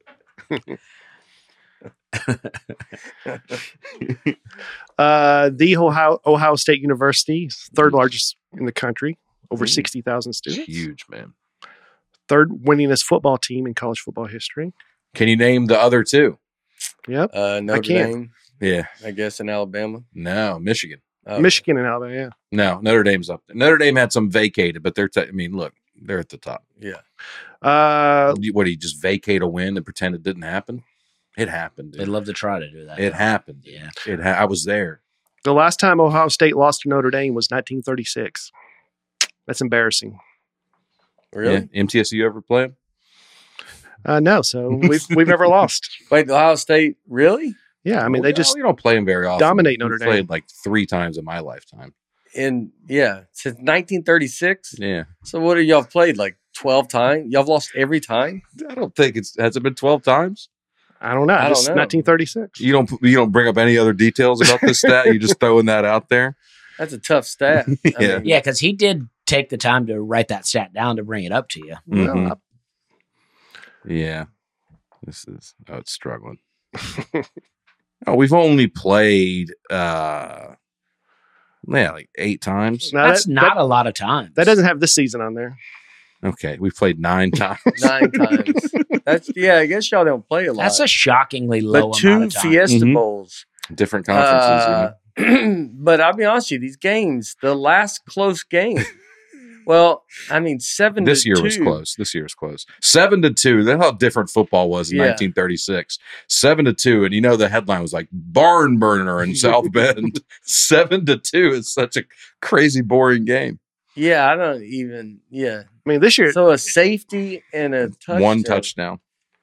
Uh, the Ohio, Ohio State University, third largest in the country, over sixty thousand students. Huge, man. Third winningest football team in college football history. Can you name the other two? Yep. Uh, Notre can't. Dame, Yeah. I guess, in Alabama. No, Michigan. Oh, Michigan and Alabama. Yeah. No, Notre Dame's up there. Notre Dame had some vacated, but they're, t- I mean, look, they're at the top. Yeah. Uh, What, do you just vacate a win and pretend it didn't happen? It happened. they'd Dude. love to try to do that. It happened. Yeah. It ha- I was there. the last time Ohio State lost to Notre Dame was nineteen thirty-six. That's embarrassing. Really? Yeah. M T S U ever play 'em? Uh, no, so we've we've never lost. Wait, Ohio State? Really? Yeah, I mean Well, they just you don't play them very often. dominate We Notre Dame. Played like three times in my lifetime. In yeah, since nineteen thirty-six. Yeah. So what have y'all played like twelve times? Y'all lost every time? I don't think it's has it been twelve times. I don't know. I don't just know. nineteen thirty-six. You don't you don't bring up any other details about this stat. You're just throwing that out there. That's a tough stat. I Yeah. mean, Yeah, because he did take the time to write that stat down to bring it up to you. Well, Mhm. I- Yeah. This is oh, it's struggling. Oh, we've only played, uh, yeah, like eight times. Now, That's that, not that, a lot of times. that doesn't have this season on there. Okay, we've played nine times. Nine times. That's yeah. I guess y'all don't play a lot. That's a shockingly low but amount two of time. Fiesta Mhm. Bowls. Different conferences. Uh, but I'll be honest with you, these games, the last close game. Well, I mean, seven. This to year two. was close. This year was close. Seven to two. That's how different football was in Yeah. nineteen thirty-six. Seven to two, and you know the headline was like "Barn Burner" in South Bend. Seven to two is such a crazy, boring game. Yeah, I don't even. Yeah. I mean, this year, So a safety and a touchdown. One touchdown,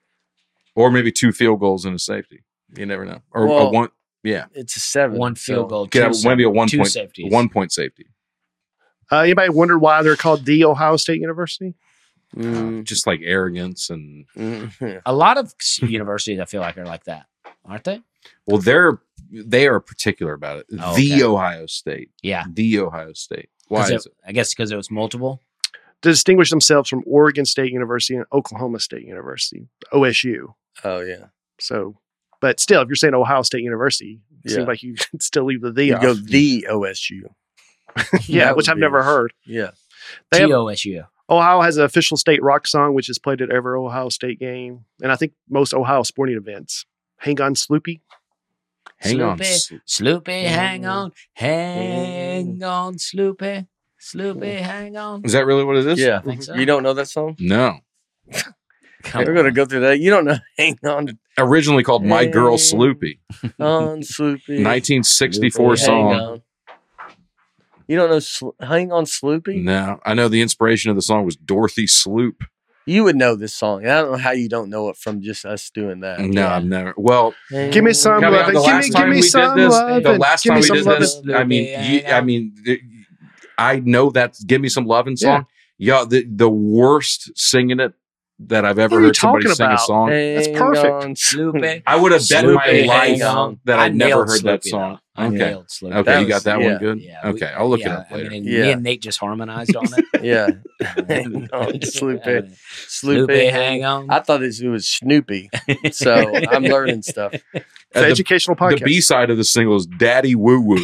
or maybe two field goals and a safety. You never know. Or a Well, one. Yeah, It's a seven. One field so- goal. Could two have sa- maybe a one two point, safeties. one point safety. uh, anybody wonder why they're called the Ohio State University? Mm, Just like arrogance and mm, A lot of s- universities, I feel like, are like that, aren't they? well, they're they are particular about it. Oh, the okay. Ohio State. Yeah. The Ohio State. Why 'Cause is it- it? I guess because it was multiple. To distinguish themselves from Oregon State University and Oklahoma State University, O S U. oh yeah. So, but still, if you're saying Ohio State University, it Yeah. seems like you could still leave the the You off. go the O S U. yeah, That which would I've be- never heard. Yeah. They have- T O S U. Ohio has an official state rock song, which is played at every Ohio State game, and I think most Ohio sporting events. Hang on, Sloopy. Hang on. Sloopy, Sloopy, hang on, hang on, Sloopy, Sloopy, hang on. Is that really what it is? Yeah. I think so. You don't know that song? No. Come We're gonna on. go through that. You don't know. Hang on, Originally called My Girl Hey. Sloopy. on, Sloopy. nineteen sixty-four Hang song. on. You don't know Slo- Hang on, Sloopy? No, I know the inspiration of the song was Dorothy Sloop. You would know this song. I don't know how you don't know it from just us doing that. No, Yeah. I've never. Well, Give me some coming out lovin'. the Give me, last give time me we did some this, lovin'. the last Give time me we some did lovin'. this, I mean, you, I mean, th- I know that "Give Me Some Lovin'" song. Yeah, the the worst singing it that I've ever What are you heard somebody talking sing a about? song. That's Hang perfect. on, Sloopy. I would have bet my Sloopy, life hang on. that I I'd never nailed heard that Sloopy, song. though. I Okay. nailed Sloopy. Okay, That you got was- that yeah. one good. Yeah, we- okay, I'll look yeah, it up later. I mean, Yeah. me and Nate just harmonized on it. Yeah. Hang on, Sloopy. Sloopy, Sloopy, hang on. I thought this, it was Snoopy. So I'm learning stuff. It's an Uh, the- educational The podcast. B side of the single is "Daddy Woo Woo."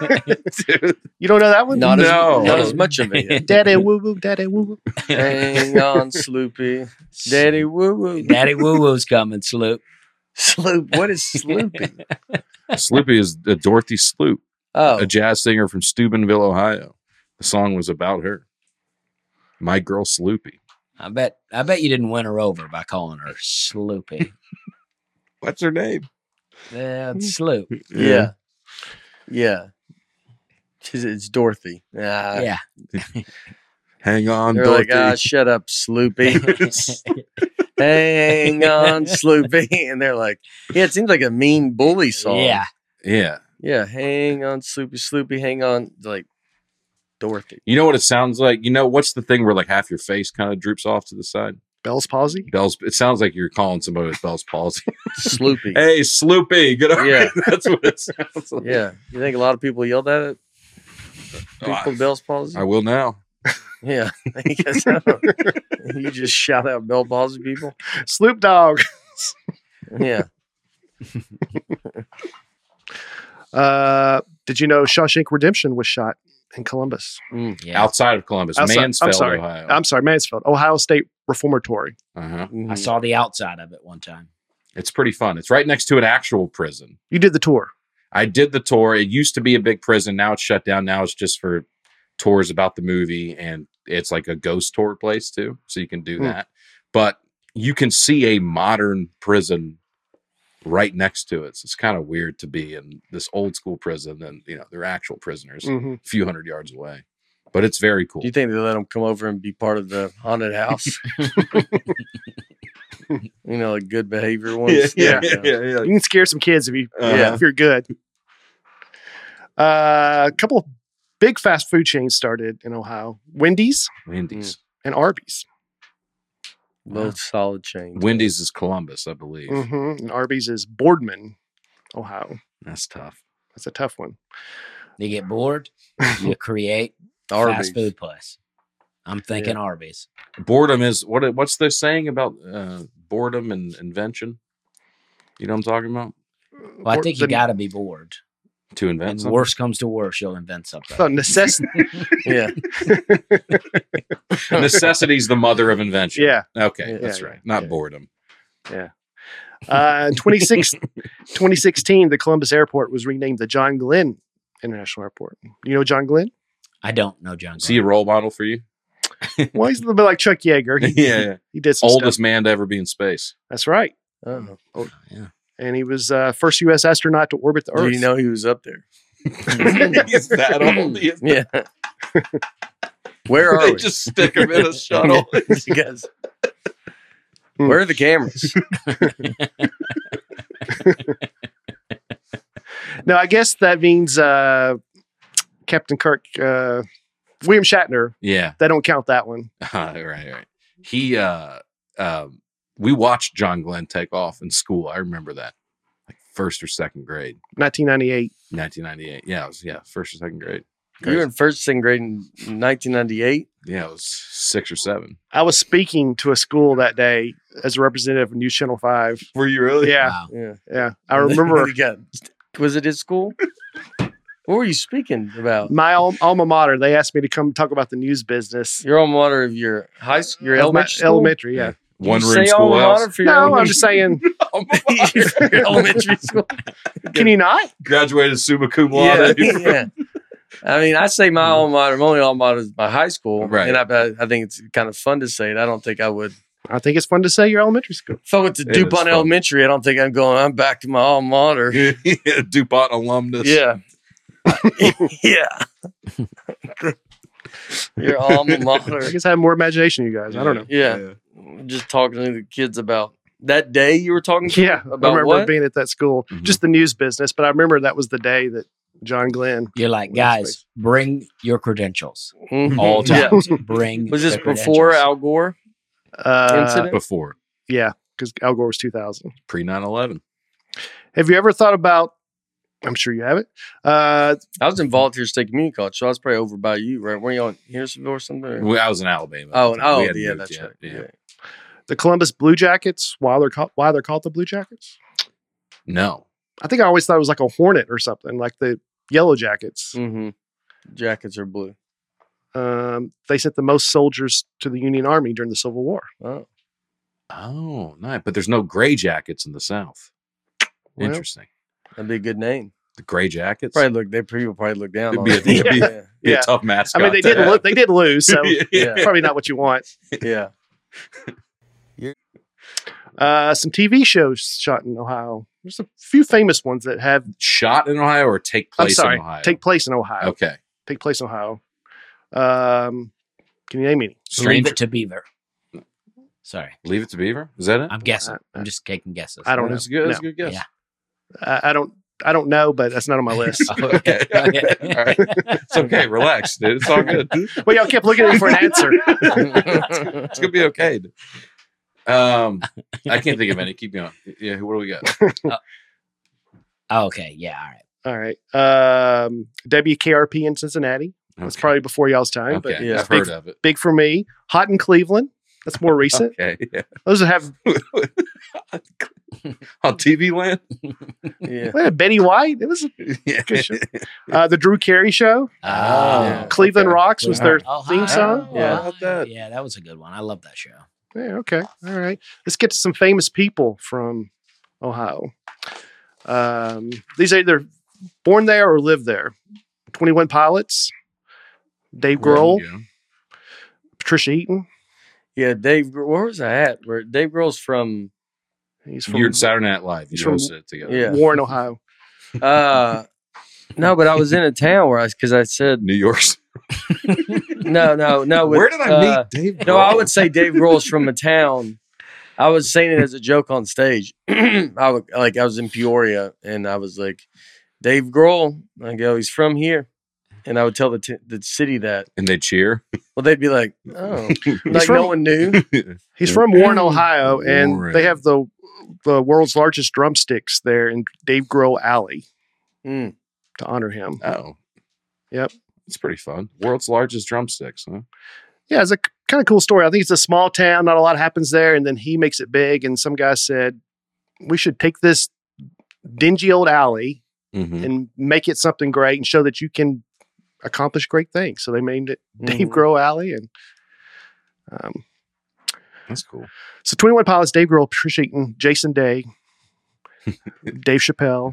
you don't know that one? Not, No. as, not as much of it. Daddy woo woo, daddy woo woo. Hang on, Sloopy. Daddy woo woo. Daddy Woo Woo's coming, Sloop. Sloop. What is Sloopy? Sloopy is uh, Dorothy Sloop, Oh, a jazz singer from Steubenville, Ohio. The song was about her. My Girl Sloopy. I bet I bet you didn't win her over by calling her Sloopy. What's her name? Yeah, it's Sloop. yeah. Yeah. She's, it's Dorothy. Ah, Yeah. Hang on, They're Dorothy. like, ah, shut up, Sloopy. Hang on, Sloopy. And they're like, yeah, it seems like a mean bully song. Yeah. yeah. Yeah. Hang on, Sloopy, Sloopy. Hang on. Like Dorothy. You know what it sounds like? You know, what's the thing where like half your face kind of droops off to the side? Bell's palsy. Bell's. It sounds like you're calling somebody with Bell's palsy. Sloopy. Hey, Sloopy, get over Yeah. here. That's what it sounds like. Yeah. You think a lot of people yelled at it? Oh, People I- with Bell's palsy? I will now. Yeah. Because, uh, you just shout out Bell palsy people? Sloop dog. Yeah. Uh, did you know Shawshank Redemption was shot in Columbus? Mm. Yeah. Outside of Columbus, Outside- I'm Mansfield, sorry. Ohio. I'm sorry, Mansfield, Ohio State Reformatory. uh-huh. Mhm. I saw the outside of it one time. It's pretty fun. It's right next to an actual prison. You did the tour. I did the tour. It used to be a big prison. Now it's shut down. Now it's just for tours about the movie, and it's like a ghost tour place too. So you can do Hmm. that. But you can see a modern prison right next to it. So it's kind of weird to be in this old school prison and, you know, they're actual prisoners hmm a few hundred yards away. But it's very cool. Do you think they let them come over and be part of the haunted house? You know, like good behavior ones. yeah, yeah. You can scare some kids if you Uh-huh. if you're good. Uh, a couple of big fast food chains started in Ohio: Wendy's Wendy's. and Arby's. Both solid chains. Wendy's is Columbus, I believe. hmm And Arby's is Boardman, Ohio. That's tough. That's a tough one. You get bored, you create Arby's. fast food place. I'm thinking Arby's. Boredom is what? What's the saying about uh, boredom and invention? You know what I'm talking about? Well, I think you the- got to be bored. To invent And something? worst comes to worst, you'll invent something. the necessity. Yeah. Necessity's the mother of invention. Yeah. Okay, Yeah, that's yeah, right. Not yeah. boredom. Uh, in twenty-six twenty sixteen, the Columbus Airport was renamed the John Glenn International Airport. You know John Glenn? I don't know John. Is he a role model for you? Well, he's a little bit like Chuck Yeager. He, yeah, yeah. he did some Oldest stuff. man to ever be in space. That's right. Oh. Glenn. Yeah. And he was uh, first U S astronaut to orbit the Earth. Did you know he was up there? He's that old. He is- Yeah. Where are They we? just stick him in a shuttle. You guys. Where are the cameras? No, I guess that means uh, Captain Kirk, uh, William Shatner. Yeah. They don't count that one. Uh, right, right. He, uh, um, we watched John Glenn take off in school. I remember that, like first or second grade, nineteen ninety-eight. nineteen ninety-eight. Yeah, it was yeah, first or second grade. You were in first second grade in nineteen ninety-eight. Yeah, it was six or seven. I was speaking to a school that day as a representative of News Channel five. Were you really? Yeah, Wow. Yeah. yeah. I remember You got- was it his school? What were you speaking about? my al- alma mater. They asked me to come talk about the news business. Your alma mater of your high school, your Of my elementary school? Elementary, yeah. One You room say alma schoolhouse. mater for your No, I'm elementary- just saying. your elementary school. Can you not? Graduated summa cum Yeah, laude. yeah. I mean, I say my alma mater. My only alma mater is my high school, Right. and I, I think it's kind of fun to say it. I don't think I would. I think it's fun to say your elementary school. If I went to It is DuPont fun. Elementary, I don't think I'm going. I'm back to my alma mater. Yeah, DuPont alumnus. Yeah, yeah. Your alma mater. I guess I have more imagination than you guys. I don't know. Yeah. Just talking to the kids about that day you were talking to Yeah, I about remember what? being at that school, Mhm. just the news business. But I remember that was the day that John Glenn. You're like, Well, guys, bring your credentials. Mhm. All Yeah. times. Bring. Was this the before credentials. Al Gore Uh, incident? Before Yeah, because Al Gore was two thousand. pre nine eleven. Have you ever thought about? I'm sure you have it. Uh, I was in Volunteer State Community College, so I was probably over by you, right? Were you on Hendersonville or something? or- Well, I was in Alabama. Oh, and- oh, We hadn't yeah, moved that's yet. right. Yeah. Yeah. the Columbus Blue Jackets. Why they're called? Why they're called the Blue Jackets? No. I think I always thought it was like a hornet or something, like the Yellow Jackets. Mm-hmm. Jackets are blue. Um, they sent the most soldiers to the Union Army during the Civil War. Oh, Oh, nice. But there's no gray jackets in the South. Well, Interesting. that'd be a good name. The gray jackets. Probably look. They people probably look down It'd on be a- it. it'd be- yeah. Be yeah. a tough mascot. I mean, they to did. have. Lo- they did lose, so Yeah. probably not what you want. Yeah. Uh, some T V shows shot in Ohio. There's a few famous ones that have. Shot in Ohio or take I'm place sorry, in Ohio? take place in Ohio. Okay. Take place in Ohio. Um, can you name any? Leave Stranger. it to Beaver. Sorry. Leave it to Beaver. Is that it? I'm guessing. Uh, I'm just taking guesses. I don't know. That's a good. That's a No. good guess. Yeah. I, I don't. I don't know, but that's not on my list. Okay. Okay. All right. It's okay. Relax, dude. It's all good. Well, y'all kept looking at me for an answer. It's gonna be okay. Um, I can't think of any. Keep going. Yeah. What do we got? Oh, okay. Yeah. All right. All right. Um, W K R P in Cincinnati. That's Okay. probably before y'all's time, Okay. but yeah, I've big- heard of it. big for me. Hot in Cleveland. That's more recent. Okay. Yeah. Those that have On T V land. yeah. well, Betty White. It was Yeah. Good show. uh, the Drew Carey Show. Oh, Yeah. Cleveland okay. Rocks was their Ohio. theme song. Yeah. Ohio. About that. Yeah, that was a good one. I love that show. Yeah, okay. All right. Let's get to some famous people from Ohio. Um, these are either born there or live there. twenty-one Pilots, Dave Grohl, Yeah. Patricia Eaton. Yeah, Dave. Where was I at? Where Dave Grohl's from? He's from You're in Saturday Night Live. You He's from- hosted it together. Yeah. Warren, Ohio. Uh, no, but I was in a town where I because I said New York. no, no, no. with, Where did I uh, meet Dave? No, I Grohl? would say Dave Grohl's from a town. I was saying it as a joke on stage. I would, like I was in Peoria, and I was like, Dave Grohl. I go, he's from here, and I would tell the t- the city that. and they cheer. Well, they'd be like, oh, like from- no one knew. He's from Warren, Ohio, and Warren. they have the the world's largest drumsticks there in Dave Grohl Alley Mm. to honor him. Oh. Yep. It's pretty fun. World's largest drumsticks, huh? Yeah, it's a kind of cool story. I think it's a small town, not a lot happens there, and then he makes it big. And some guy said, we should take this dingy old alley Mhm. and make it something great and show that you can accomplish great things. So they named it Dave Mhm. Grohl Alley. And um, That's cool. so twenty-one Pilots, Dave Grohl, Patricia Eaton, Jason Day, Dave Chappelle.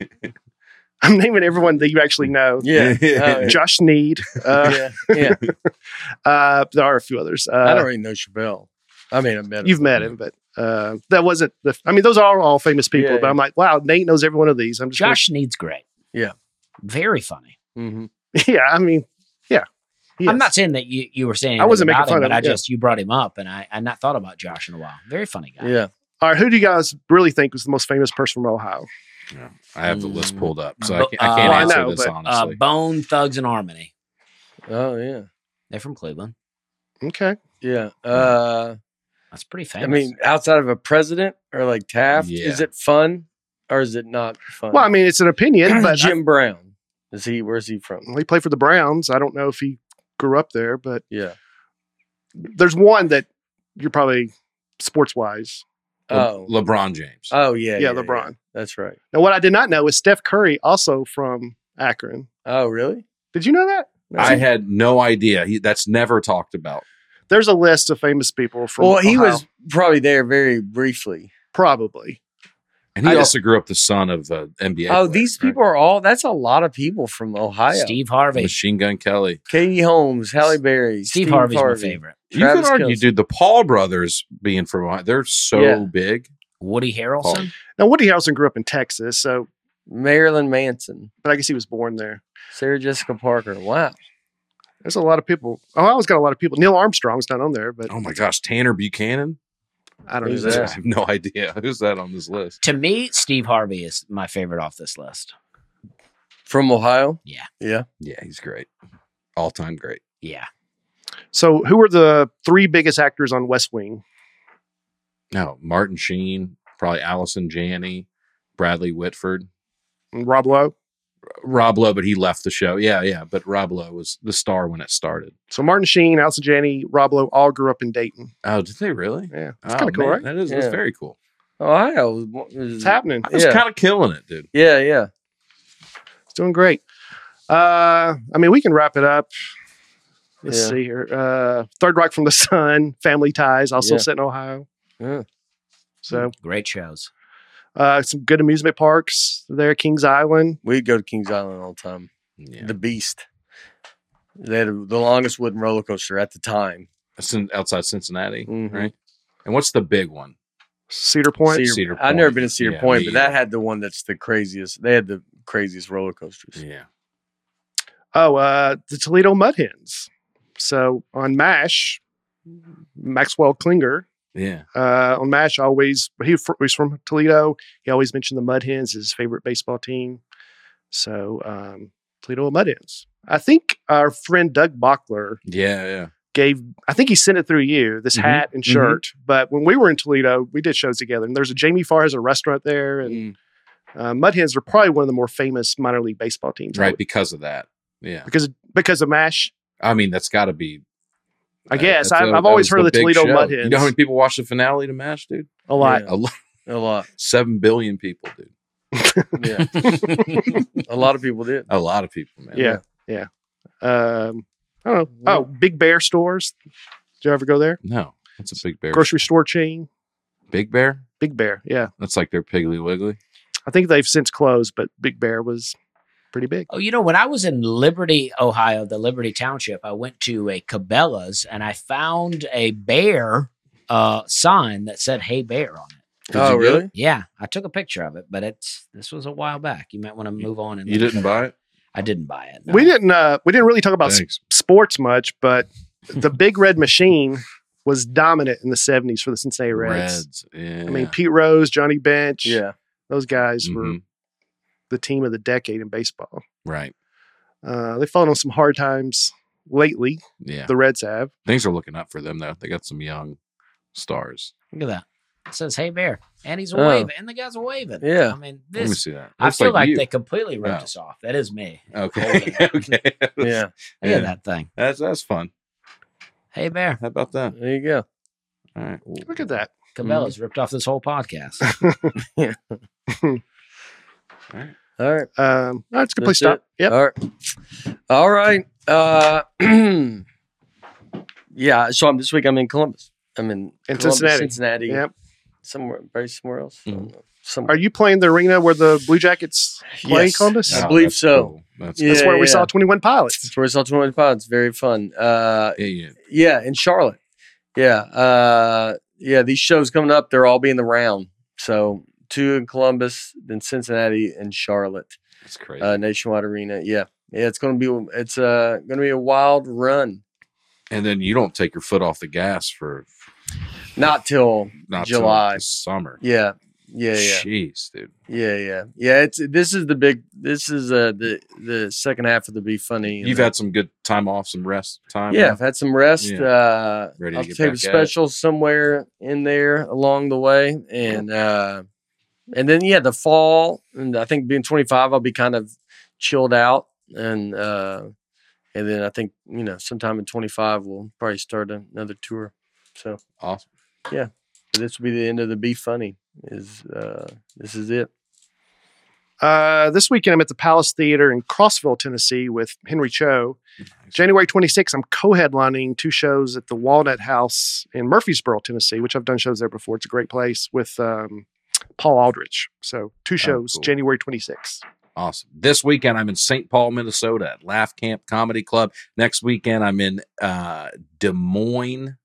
I'm naming everyone that you actually know. Yeah. Oh, yeah. Josh Need. Uh, yeah. Yeah. uh, there are a few others. Uh, I don't really know Chappelle. I mean, I met him. You've met him, but uh, that wasn't the. I mean, those are all famous people. Yeah, but I'm like, wow, Nate knows every one of these. I'm just Josh Need's great. Yeah. Very funny. Mm-hmm. Gonna, yeah, I mean, yeah. He I'm is. not saying that you, you were saying I wasn't anything making about fun him, of but him, I yeah. just you brought him up, and I I not thought about Josh in a while. Very funny guy. Yeah. All right, who do you guys really think was the most famous person from Ohio? Yeah. I have the list Mm. pulled up, so I But, can't, I can't uh, answer I know, this but, Uh, honestly. Bone Thugs and Harmony. Oh yeah. They're from Cleveland. Okay. Yeah. Uh, That's pretty I famous. mean, outside of a president or like Taft, Yeah. is it fun or is it not fun? Well, I mean, it's an opinion, but Jim Brown. Is he? Where's he from? I, he played for the Browns. I don't know if he grew up there, but Yeah. there's one that you're probably sports wise. Le- Oh. LeBron James. Oh yeah. Yeah, LeBron. That's right. Now, what I did not know is Steph Curry, also from Akron. Oh really? Did you know that? I had no idea. He, that's never talked about. There's a list of famous people from. Well, he Ohio. was probably there very briefly. probably. And he I also grew up the son of uh, N B A. Oh, player, these right? people are all. That's a lot of people from Ohio. Steve Harvey. Machine Gun Kelly. Katie Holmes, Halle Berry, Steve, Steve, Harvey's Harvey. my favorite. You Travis could argue, Kelce. dude, the Paul brothers being from Ohio, they're so Yeah. big. Woody Harrelson. Now, Woody Harrelson grew up in Texas, so Marilyn Manson, but I guess he was born there. Sarah Jessica Parker. Wow. There's a lot of people. Ohio's got a lot of people. Neil Armstrong's not on there, but Oh my gosh, Tanner Buchanan? I don't know. Who's who that that? I have no idea. Who's that on this list? To me, Steve Harvey is my favorite off this list. From Ohio? Yeah. Yeah. Yeah, he's great. All time great. Yeah. So, who were the three biggest actors on West Wing? No, Martin Sheen, probably Allison Janney, Bradley Whitford, Rob Lowe. Rob Lowe, but he left the show. Yeah, yeah, but Rob Lowe was the star when it started. So Martin Sheen, Allison Janney, Rob Lowe all grew up in Dayton. Oh, did they really? Yeah, that's Oh, kind of cool, man, right? That is that's Yeah. very cool. Ohio. was- was- It's happening. I was Yeah. kind of killing it, dude. Yeah, yeah. It's doing great. Uh, I mean, we can wrap it up. Let's Yeah. see here. Uh, Third Rock from the Sun, Family Ties, also Yeah. set in Ohio. Yeah. So Great shows. uh, some good amusement parks there. Kings Island. We'd go to Kings Island all the time. Yeah, The Beast. They had the longest wooden roller coaster at the time. That's in, outside Cincinnati, Mhm. right? And what's the big one? Cedar Point. Cedar, Cedar I've never Point. been to Cedar Yeah, Point, me but that either. had the one that's the craziest. They had the craziest roller coasters. Yeah, Oh, uh, the Toledo Mud Hens. So on MASH, Maxwell Klinger yeah. uh, on MASH always he fr- he's from Toledo. He always mentioned the Mud Hens, his favorite baseball team. So um, Toledo Mud Hens. I think our friend Doug Bachler Yeah, yeah. gave. I think he sent it through you this Mhm, hat and mhm. shirt. But when we were in Toledo, we did shows together. And there's a Jamie Farr has a restaurant there, and Mm, uh, Mud Hens are probably one of the more famous minor league baseball teams, right, because of that. Yeah. Because because of MASH. I mean, that's got to be. I guess that's I've, a- I've that always was heard of the big Toledo show. Mud You Hens know how many people watch the finale to MASH, dude? a lot. A lot, A lot. seven billion people, dude. Yeah. A lot of people did. A lot of people, man. Yeah, yeah. Um, I don't know. Oh, Big Bear stores. Did you ever go there? No, that's a big bear. Grocery store chain. Big Bear. Big Bear. Yeah, That's like their Piggly Wiggly. I think they've since closed, but Big Bear was pretty big. Oh, you know, when I was in Liberty, Ohio, the Liberty Township, I went to a Cabela's and I found a bear uh, sign that said "Hey Bear" on it. Did oh, you get really? it? Yeah, I took a picture of it, but it's this was a while back. You might want to move on. And You didn't buy it? I didn't buy it. no. We didn't. Uh, we didn't really talk about s- Thanks. sports much, but the Big Red Machine was dominant in the seventies for the Cincinnati Reds. Reds. Yeah. I mean, Pete Rose, Johnny Bench. Yeah. those guys were Mhm. the team of the decade in baseball. Right. Uh, they've fallen on some hard times lately. Yeah. The Reds have. Things are looking up for them, though. They got some young stars. Look at that. It says "Hey Bear," and he's Oh. waving, and the guy's waving. Yeah. I mean, Let me this. see that. I Looks feel like, you. they completely ripped Oh. us off. That is me. Okay. okay. Yeah. Look Yeah. at that thing. That's that's fun. Hey Bear. How about that? There you go. All right. Look at that. Cabela's ripped off this whole podcast. All right. All right. Um, that's a good place to That's stop. Yep. All right. All right. Uh, yeah. So I'm this week. I'm in Columbus. I'm in, In Columbus, Cincinnati. Cincinnati. Yep. Somewhere, very somewhere else. I don't know. Somewhere. Are you playing the arena where the Blue Jackets play in Yes. Columbus? I believe that's so. cool. That's Yeah. That's where we yeah. saw twenty-one Pilots. That's where I saw twenty-one Pods. Very fun. Uh, Yeah, yeah. yeah, in Charlotte. Yeah. Uh, yeah, these shows coming up, they're all being the round. So two in Columbus, then Cincinnati and Charlotte. That's crazy. Uh, Nationwide Arena. Yeah. Yeah, it's gonna be it's uh gonna be a wild run. and then you don't take your foot off the gas for Not till not till July. the summer. Yeah. Yeah, yeah. Jeez, dude. Yeah, yeah. Yeah, it's this is the big this is uh the the second half of the Be Funny. and You've the- had some good time off, some rest time. Yeah, off? I've had some rest. Yeah. Uh, Ready to I'll get take a back at it. special somewhere in there along the way, and uh, and then yeah, the fall, and I think being twenty-five, I'll be kind of chilled out, and uh, and then I think you know sometime in twenty-five we'll probably start another tour. So Awesome. but this will be the end of the Be Funny. Is uh, this is it? Uh, this weekend, I'm at the Palace Theater in Crossville, Tennessee with Henry Cho. January twenty-sixth, I'm co-headlining two shows at the Walnut House in Murfreesboro, Tennessee, which I've done shows there before. It's a great place with um, Paul Aldrich. So two shows, cool. January twenty-sixth. Awesome. This weekend, I'm in Saint Paul, Minnesota at Laugh Camp Comedy Club. Next weekend, I'm in uh, Des Moines,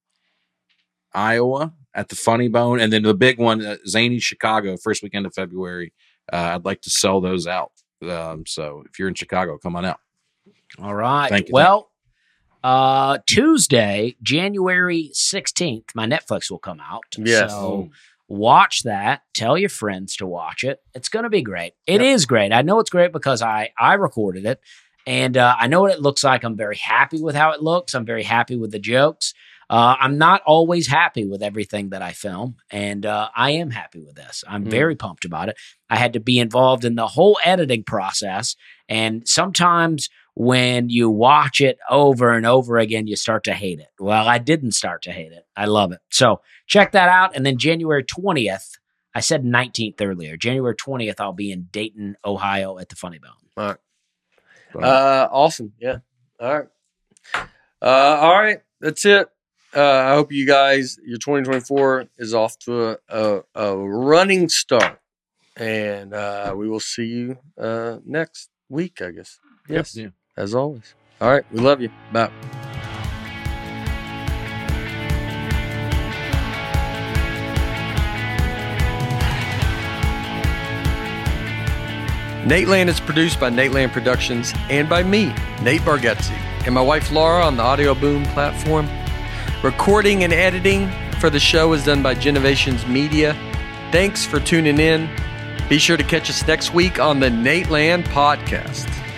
Iowa at the Funny Bone. And then the big one, uh, Zany Chicago, first weekend of February. Uh, I'd like to sell those out. Um, so if you're in Chicago, come on out. All right. Thank you. Well, uh, Tuesday, January sixteenth, my Netflix will come out. Yes. So watch that. Tell your friends to watch it. It's going to be great. It is great. I know it's great because I, I recorded it and uh, I know what it looks like. I'm very happy with how it looks. I'm very happy with the jokes. Uh, I'm not always happy with everything that I film, and uh, I am happy with this. I'm Mm. very pumped about it. I had to be involved in the whole editing process, and sometimes when you watch it over and over again, you start to hate it. Well, I didn't start to hate it. I love it. So check that out. And then January twentieth, I said nineteenth earlier. January twentieth, I'll be in Dayton, Ohio at the Funny Bone. All right. Uh, awesome. Yeah. All right. Uh, all right. That's it. Uh, I hope you guys, your twenty twenty-four is off to a, a, a running start. And uh, we will see you uh, next week, I guess. Yes. Yeah. As always. All right. We love you. Bye. Nate Land is produced by Nate Land Productions and by me, Nate Bargatze, and my wife Laura on the Audio Boom platform. Recording and editing for the show is done by Genovations Media. Thanks for tuning in. Be sure to catch us next week on the Nate Land Podcast.